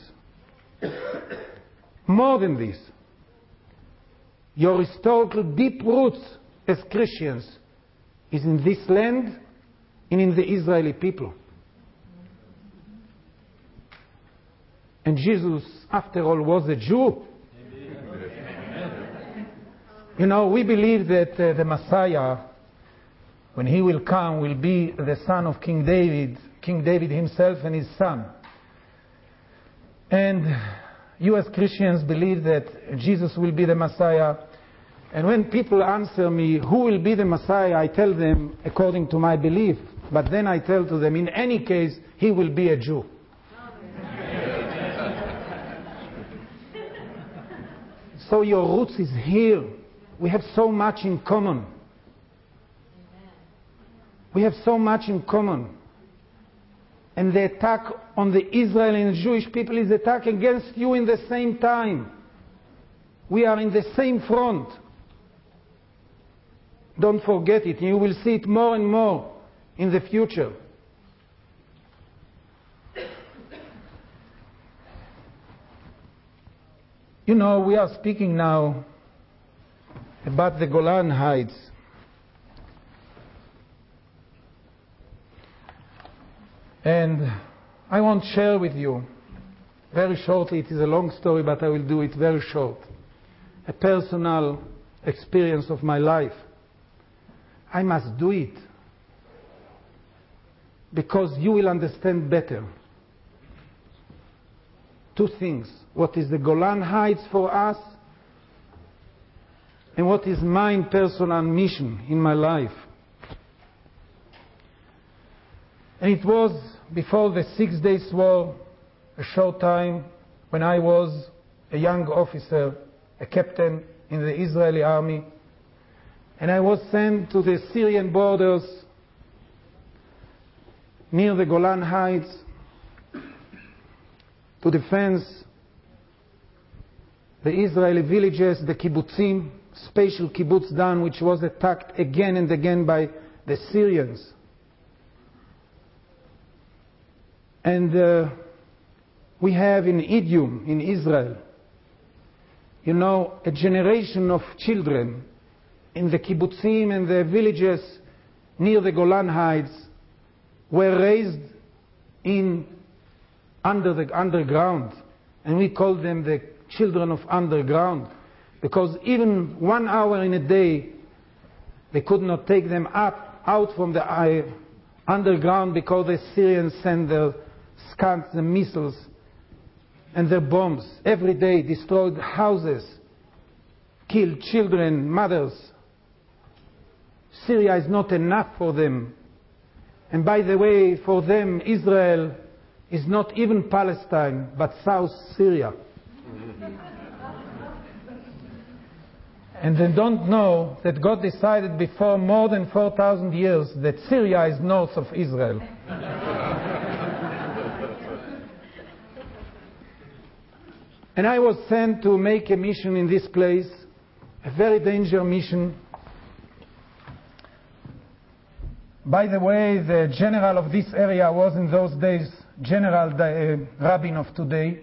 More than this, your historical deep roots as Christians is in this land and in the Israeli people. And Jesus, after all, was a Jew. You know, we believe that uh, the Messiah, when he will come, will be the son of King David, King David himself and his son. And you as Christians believe that Jesus will be the Messiah. And when people answer me, who will be the Messiah, I tell them according to my belief. But then I tell to them, in any case, he will be a Jew. So your roots is here. We have so much in common. We have so much in common. And the attack on the Israeli and Jewish people is attack against you in the same time. We are in the same front. Don't forget it. You will see it more and more in the future. You know, we are speaking now about the Golan Heights. And I want to share with you, very shortly, it is a long story, but I will do it very short, a personal experience of my life. I must do it because you will understand better two things: what is the Golan Heights for us, and what is my personal mission in my life. And it was before the Six Days War, a short time, when I was a young officer, a captain in the Israeli army, and I was sent to the Syrian borders near the Golan Heights to defend the Israeli villages, the kibbutzim, special kibbutz Dan, which was attacked again and again by the Syrians. And uh, we have in Idiom, in Israel, you know, a generation of children in the kibbutzim and the villages near the Golan Heights were raised in under the underground, and we call them the children of underground, because even one hour in a day they could not take them up out from the uh, underground, because the Syrians send their scans, the missiles and their bombs every day, destroyed houses, killed children, mothers. Syria is not enough for them. And by the way, for them, Israel is not even Palestine, but South Syria. And they don't know that God decided before more than four thousand years that Syria is north of Israel. And I was sent to make a mission in this place, a very dangerous mission. By the way, the general of this area was in those days General uh, Rabin of today.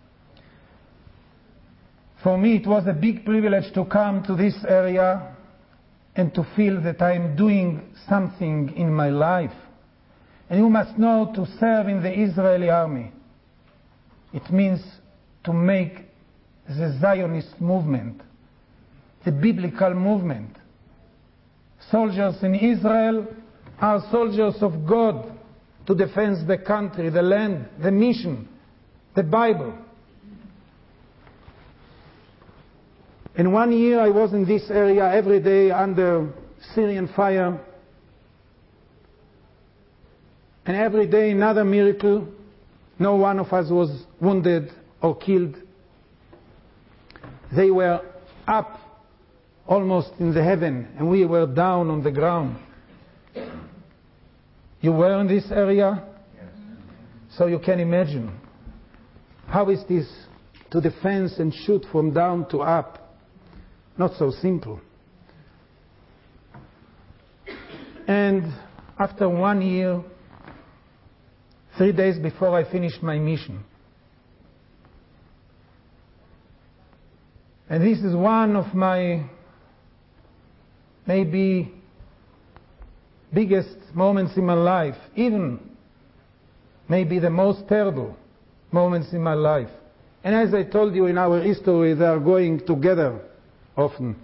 For me, it was a big privilege to come to this area and to feel that I am doing something in my life. And you must know, to serve in the Israeli army, it means to make the Zionist movement, the biblical movement. Soldiers in Israel are soldiers of God to defend the country, the land, the mission, the Bible. In one year I was in this area every day under Syrian fire, and every day another miracle. No one of us was wounded or killed. They were up almost in the heaven, and we were down on the ground. You were in this area? Yes. So you can imagine. How is this to defend and shoot from down to up? Not so simple. And after one year, three days before I finished my mission, and this is one of my maybe biggest moments in my life, even maybe the most terrible moments in my life. And as I told you, in our history, they are going together often.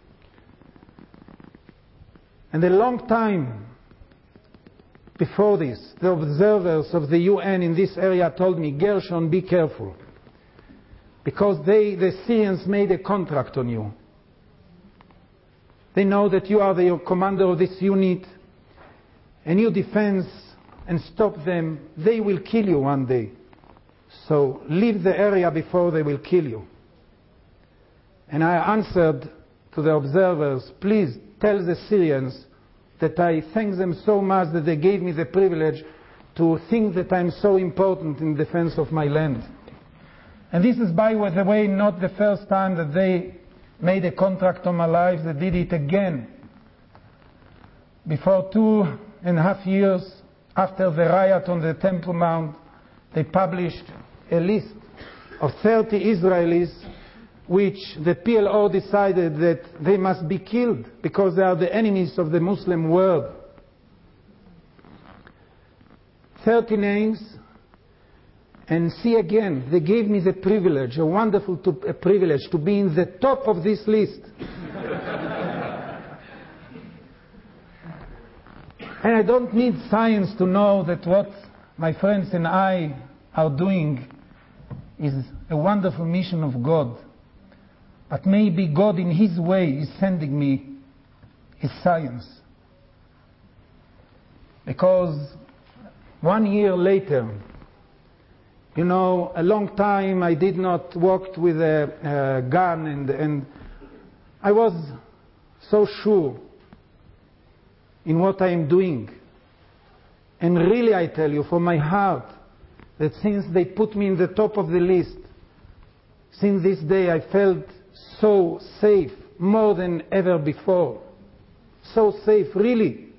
And a long time before this, the observers of the U N in this area told me, Gershon, be careful, because they, the Syrians made a contract on you. They know that you are the commander of this unit, and you defend and stop them, they will kill you one day. So leave the area before they will kill you. And I answered to the observers, please tell the Syrians that I thank them so much that they gave me the privilege to think that I'm so important in defense of my land. And this is, by the way, not the first time that they made a contract on my life. They did it again. Before two and a half years after the riot on the Temple Mount, they published a list of thirty Israelis which the P L O decided that they must be killed because they are the enemies of the Muslim world. thirty names, and see again, they gave me the privilege, a wonderful to, a privilege to be in the top of this list. And I don't need science to know that what my friends and I are doing is a wonderful mission of God. But maybe God in His way is sending me His science. Because one year later, you know, a long time I did not walk with a, a gun, and, and I was so sure in what I am doing. And really, I tell you from my heart that since they put me in the top of the list, since this day I felt so safe, more than ever before. So safe, really.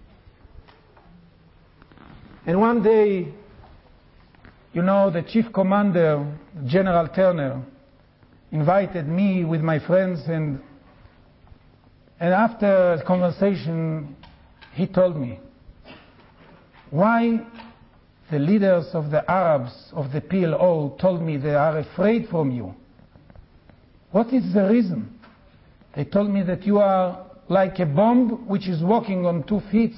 And one day, you know, the chief commander, General Turner, invited me with my friends, and and after a conversation, he told me, why the leaders of the Arabs of the P L O told me they are afraid from you. What is the reason? They told me that you are like a bomb which is walking on two feet.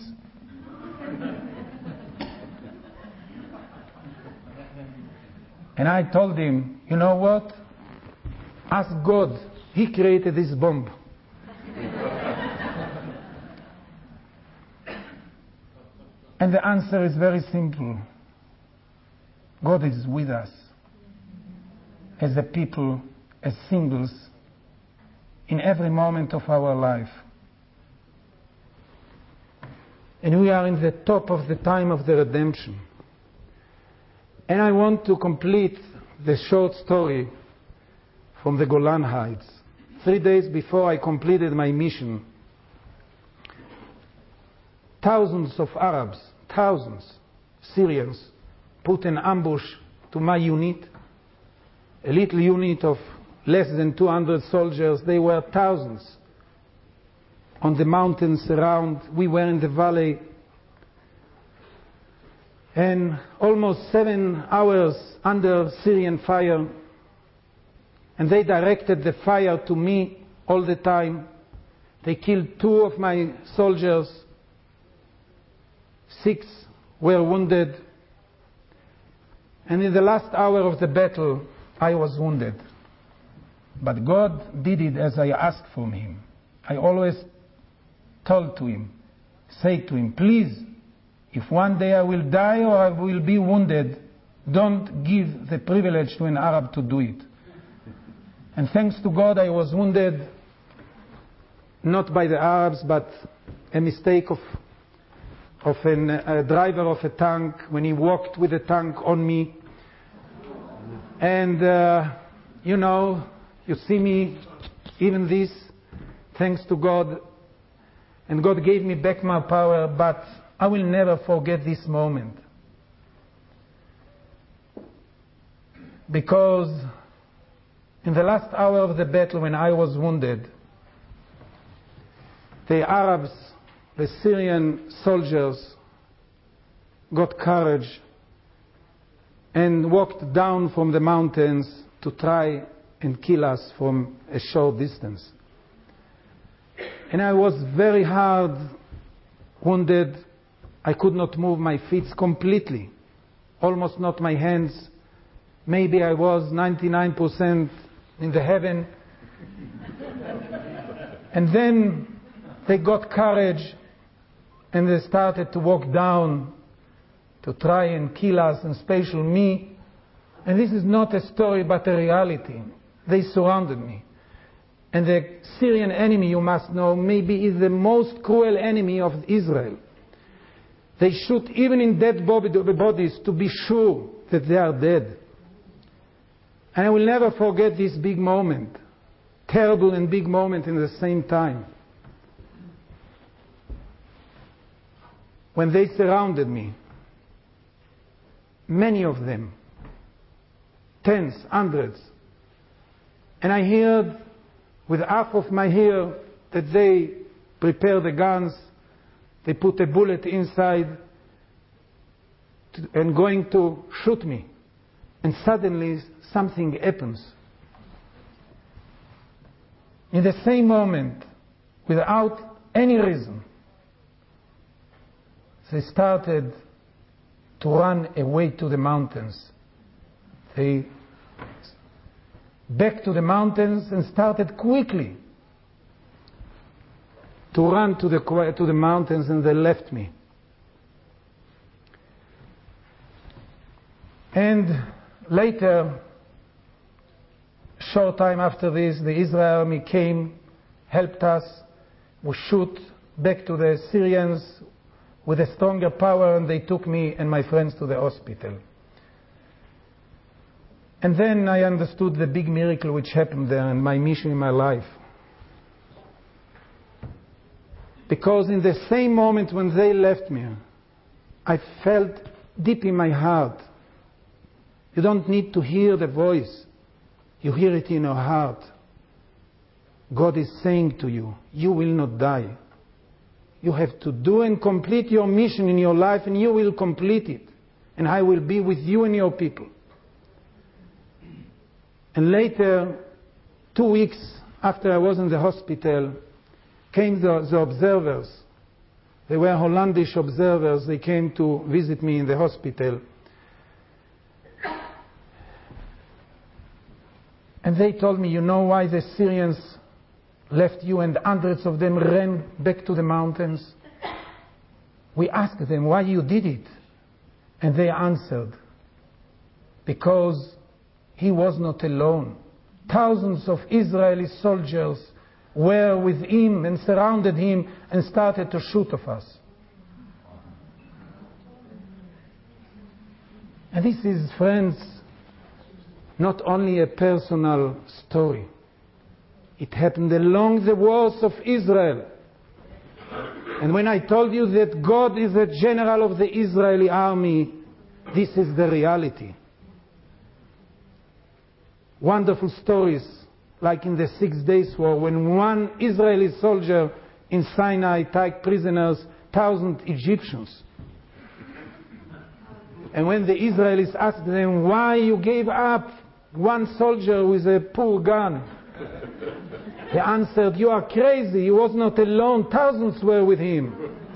And I told him, you know what? Ask God. He created this bomb. And the answer is very simple. God is with us as a people, as singles, in every moment of our life. And we are in the top of the time of the redemption. And I want to complete the short story from the Golan Heights. Three days before I completed my mission, thousands of Arabs, thousands, Syrians, put an ambush to my unit, a little unit of less than two hundred soldiers. They were thousands on the mountains around. We were in the valley. And almost seven hours under Syrian fire. And they directed the fire to me all the time. They killed two of my soldiers. Six were wounded. And in the last hour of the battle, I was wounded. But God did it as I asked from Him. I always told to Him, say to Him, please, if one day I will die or I will be wounded, don't give the privilege to an Arab to do it. And thanks to God, I was wounded not by the Arabs, but a mistake of of an, a driver of a tank when he walked with a tank on me. And uh, you know, you see me, even this, thanks to God, and God gave me back my power, but I will never forget this moment. Because in the last hour of the battle, when I was wounded, the Arabs, the Syrian soldiers, got courage and walked down from the mountains to try and kill us from a short distance. And I was very hard wounded. I could not move my feet completely, almost not my hands. Maybe I was ninety-nine percent in the heaven. And then they got courage and they started to walk down to try and kill us, and especially me. And this is not a story but a reality. They surrounded me. And the Syrian enemy, you must know, maybe is the most cruel enemy of Israel. They shoot even in dead bodies to be sure that they are dead. And I will never forget this big moment. Terrible and big moment in the same time. When they surrounded me, many of them, tens, hundreds, and I heard with half of my ear that they prepare the guns, they put a bullet inside to, and going to shoot me. And suddenly something happens. In the same moment, without any reason, they started to run away to the mountains. They back to the mountains and started quickly to run to the, to the mountains, and they left me. And later, short time after this, the Israel army came, helped us, we shoot back to the Syrians with a stronger power, and they took me and my friends to the hospital. And then I understood the big miracle which happened there and my mission in my life. Because in the same moment when they left me, I felt deep in my heart. You don't need to hear the voice. You hear it in your heart. God is saying to you, you will not die. You have to do and complete your mission in your life, and you will complete it. and I will be with you and your people. And later, two weeks after I was in the hospital, came the, the observers. They were Hollandish observers. They came to visit me in the hospital. And they told me, you know why the Syrians left you and hundreds of them ran back to the mountains? We asked them why you did it. And they answered, because he was not alone. Thousands of Israeli soldiers were with him and surrounded him and started to shoot at us. And this is, friends, not only a personal story. It happened along the wars of Israel. And when I told you that God is the general of the Israeli army, this is the reality. Wonderful stories, like in the Six Days War, when one Israeli soldier in Sinai took prisoners thousand Egyptians. And when the Israelis asked them, why you gave up one soldier with a poor gun? They answered, you are crazy, he was not alone, thousands were with him.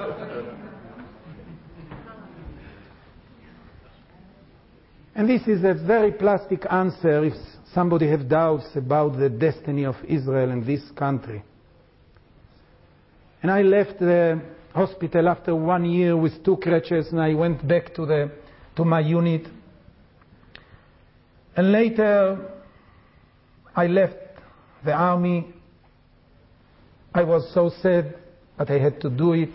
And this is a very plastic answer if somebody have doubts about the destiny of Israel in this country. And I left the hospital after one year with two crutches, and I went back to the to my unit. And later I left the army. I was so sad, but I had to do it.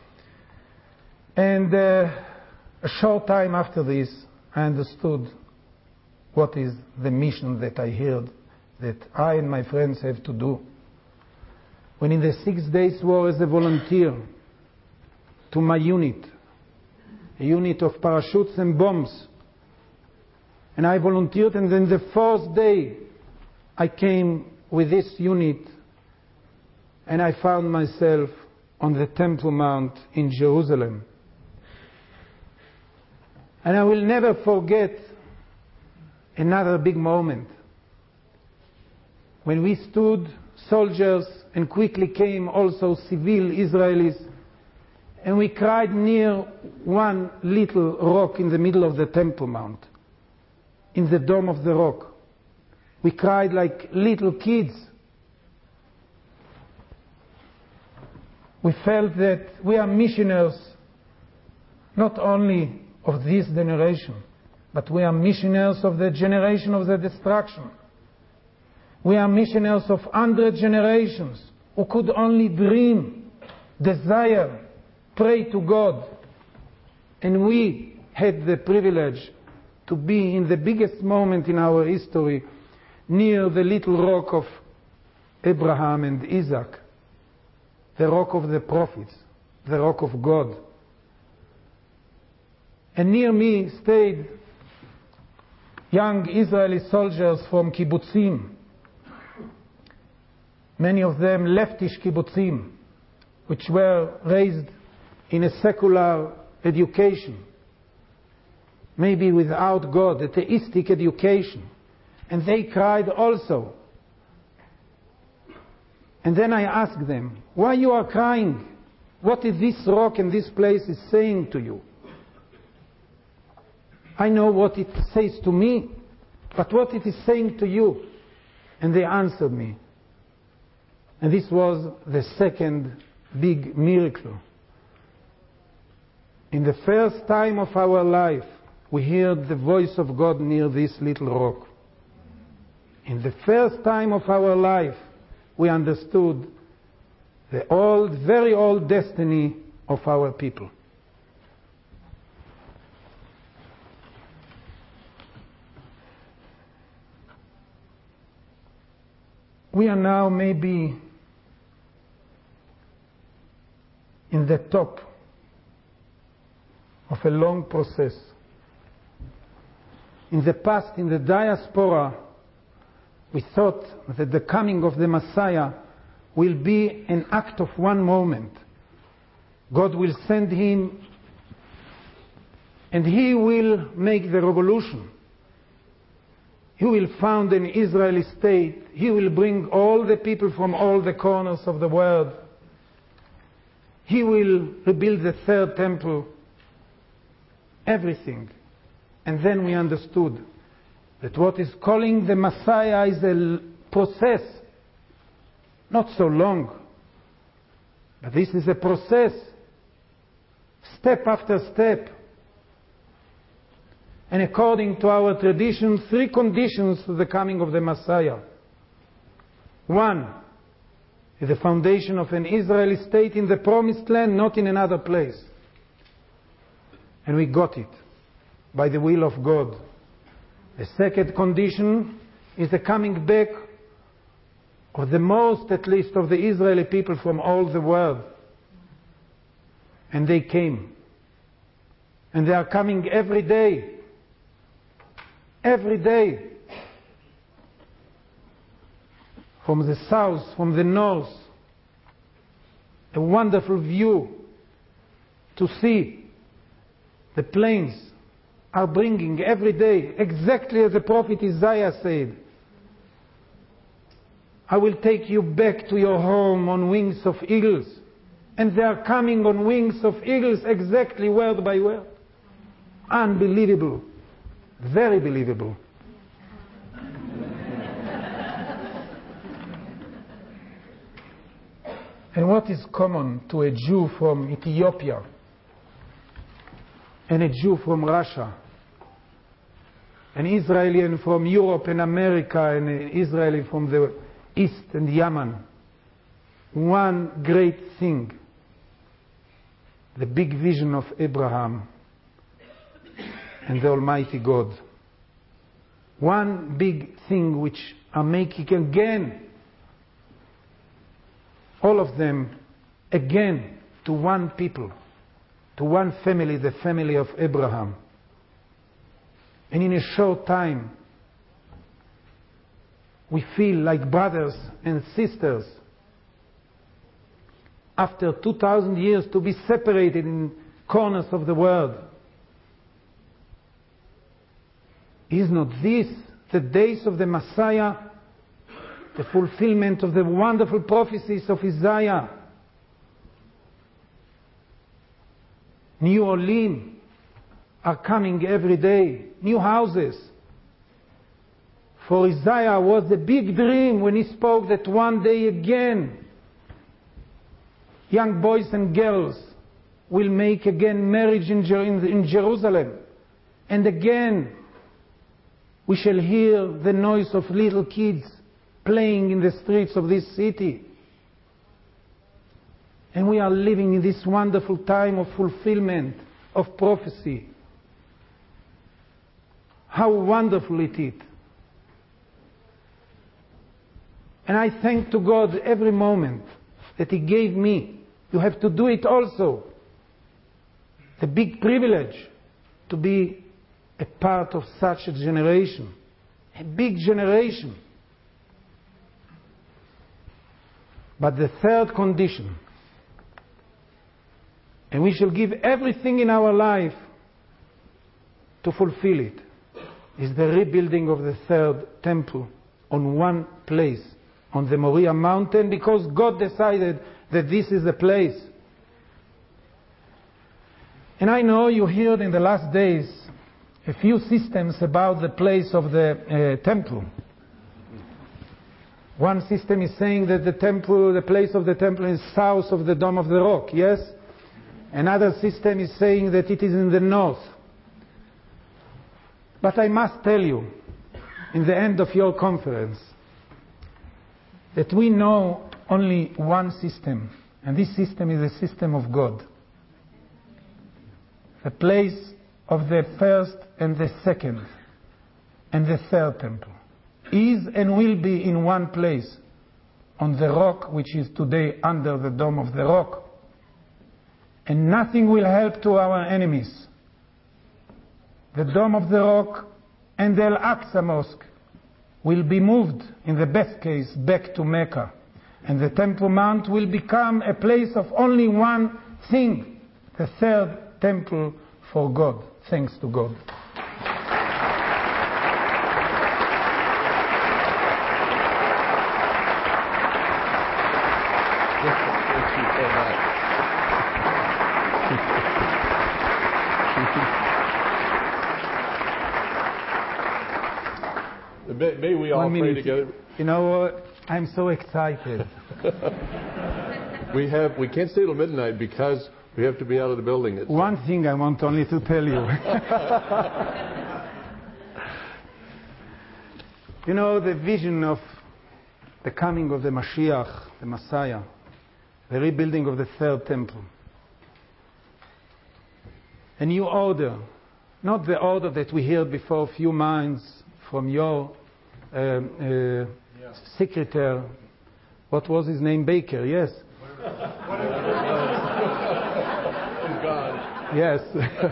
And uh, a short time after this, I understood what is the mission that I heard that I and my friends have to do. When in the Six Days War as a volunteer to my unit, a unit of parachutes and bombs, and I volunteered, and then the fourth day I came with this unit and I found myself on the Temple Mount in Jerusalem. And I will never forget another big moment when we stood, soldiers, and quickly came also civil Israelis, and we cried near one little rock in the middle of the Temple Mount, in the dome of the rock. We cried like little kids. We felt that we are missionaries not only of this generation, but we are missionaries of the generation of the destruction. We are missionaries of hundred generations who could only dream, desire, pray to God. And we had the privilege to be in the biggest moment in our history near the little rock of Abraham and Isaac, the rock of the prophets, the rock of God. And near me stayed young Israeli soldiers from kibbutzim, many of them leftish kibbutzim, which were raised in a secular education, maybe without God, a theistic education. And they cried also. And then I asked them, why you are crying? What is this rock and this place is saying to you? I know what it says to me, but what it is saying to you? And they answered me. And this was the second big miracle. In the first time of our life, we heard the voice of God near this little rock. In the first time of our life, we understood the old, very old destiny of our people. We are now maybe in the top of a long process. In the past, in the diaspora, we thought that the coming of the Messiah will be an act of one moment. God will send him And he will make the revolution. He will found an Israeli state. He will bring all the people from all the corners of the world. He will rebuild the third temple. Everything. And then we understood that what is calling the Messiah is a process. Not so long. But this is a process. Step after step. And according to our tradition, three conditions to the coming of the Messiah. One is the foundation of an Israeli state in the promised land, not in another place. And we got it by the will of God. The second condition is the coming back of the most, at least, of the Israeli people from all the world. And they came. And they are coming every day. Every day. From the south, from the north. A wonderful view to see. The plains are bringing every day, exactly as the prophet Isaiah said, I will take you back to your home on wings of eagles. And they are coming on wings of eagles exactly word by word. Unbelievable. Very believable. And what is common to a Jew from Ethiopia and a Jew from Russia, an Israeli from Europe and America, and an Israeli from the East and Yemen? One great thing. The big vision of Abraham and the Almighty God. One big thing which are making again all of them again to one people, to one family, the family of Abraham. And in a short time, we feel like brothers and sisters. After two thousand years to be separated in corners of the world. Is not this the days of the Messiah, the fulfillment of the wonderful prophecies of Isaiah? New Olim are coming every day, new houses. For Isaiah was the big dream when he spoke that one day again young boys and girls will make again marriage in, Jer- in Jerusalem. And again we shall hear the noise of little kids playing in the streets of this city. And we are living in this wonderful time of fulfillment of prophecy. How wonderful it is. And I thank to God every moment that He gave me. You have to do it also. The big privilege to be a part of such a generation. A big generation. But the third condition, and we shall give everything in our life to fulfill it, is the rebuilding of the third temple on one place, on the Moriah mountain, because God decided that this is the place. And I know you heard in the last days a few systems about the place of the uh, temple. One system is saying that the temple, the place of the temple is south of the Dome of the Rock, yes? Another system is saying that it is in the north. But I must tell you, in the end of your conference, that we know only one system, and this system is the system of God. The place of the first and the second and the third temple is and will be in one place, on the rock which is today under the Dome of the Rock. And nothing will help to our enemies. The Dome of the Rock and the Al-Aqsa Mosque will be moved, in the best case, back to Mecca. And the Temple Mount will become a place of only one thing, the third temple for God. Thanks to God. Thank you so much. May, may we all One pray minute. together. You know what? I'm so excited. We have we can't stay till midnight because we have to be out of the building. It's One thing I want only to tell you. You know, the vision of the coming of the Mashiach, the Messiah, the rebuilding of the third temple. A new order, not the order that we heard before a few months from your uh, uh, secretary. What was his name? Baker, yes. Yes.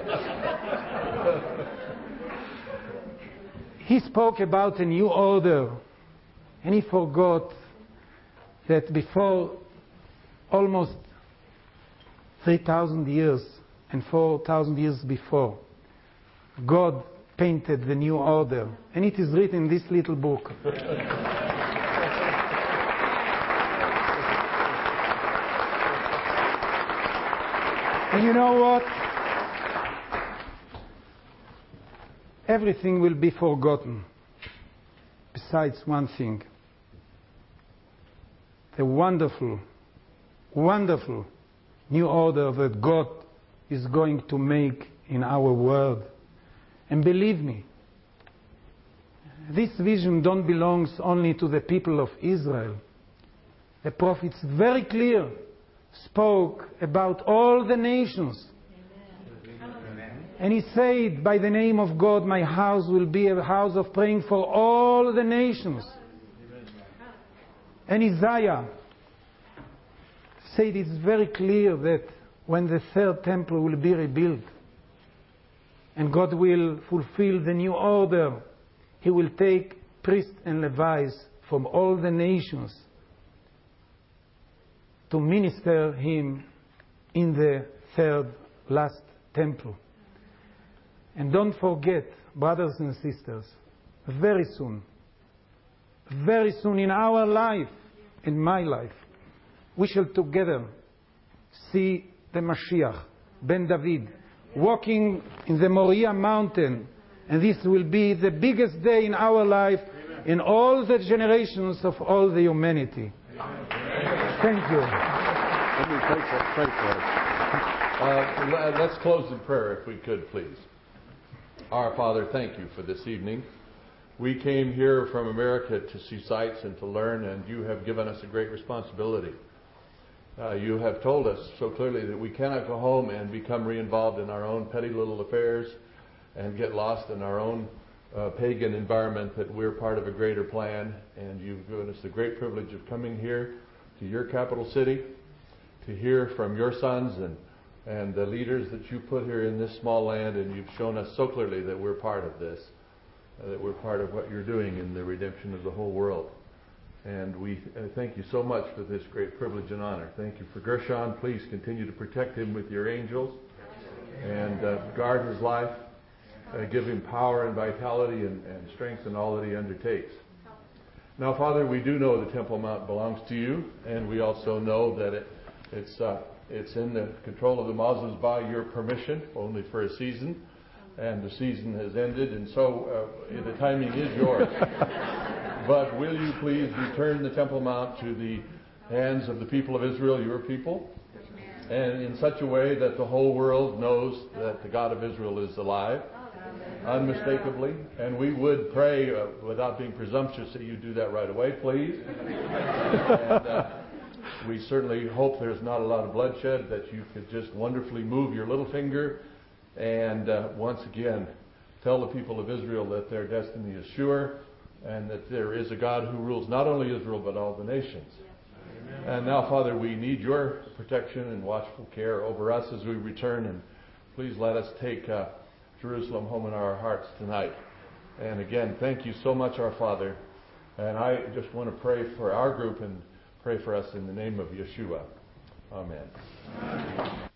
He spoke about a new order, and he forgot that before almost three thousand years and four thousand years before, God painted the new order, and it is written in this little book. And you know what? Everything will be forgotten, besides one thing. The wonderful, wonderful new order that God is going to make in our world. And believe me, this vision don't belongs only to the people of Israel. The prophets very clear spoke about all the nations. And he said, by the name of God, my house will be a house of praying for all the nations. And Isaiah said it's very clear that when the third temple will be rebuilt and God will fulfill the new order, he will take priests and Levites from all the nations to minister him in the third last temple. And don't forget, brothers and sisters, very soon, very soon in our life, in my life, we shall together see the Mashiach, Ben David, walking in the Moriah mountain. And this will be the biggest day in our life, in all the generations of all the humanity. Thank you. Let me pray for, pray for us. Uh, let's close in prayer, if we could, please. Our Father, thank you for this evening. We came here from America to see sights and to learn, and you have given us a great responsibility. Uh, you have told us so clearly that we cannot go home and become re-involved in our own petty little affairs and get lost in our own uh, pagan environment, that we're part of a greater plan, and you've given us the great privilege of coming here to your capital city to hear from your sons and and the leaders that you put here in this small land, and you've shown us so clearly that we're part of this, uh, that we're part of what you're doing in the redemption of the whole world. And we uh, thank you so much for this great privilege and honor. Thank you for Gershon. Please continue to protect him with your angels and uh, guard his life. Uh, give him power and vitality and, and strength in all that he undertakes. Now, Father, we do know the Temple Mount belongs to you, and we also know that it, it's uh, it's in the control of the Muslims by your permission, only for a season, and the season has ended, and so uh, the timing is yours. But will you please return the Temple Mount to the hands of the people of Israel, your people, and in such a way that the whole world knows that the God of Israel is alive, unmistakably. And we would pray, uh, without being presumptuous, that you do that right away, please. And, uh, we certainly hope there's not a lot of bloodshed, that you could just wonderfully move your little finger and uh, once again tell the people of Israel that their destiny is sure and that there is a God who rules not only Israel but all the nations. Amen. And now, Father, we need your protection and watchful care over us as we return, and please let us take uh, Jerusalem home in our hearts tonight. And again, thank you so much, our Father. And I just want to pray for our group and pray for us in the name of Yeshua. Amen.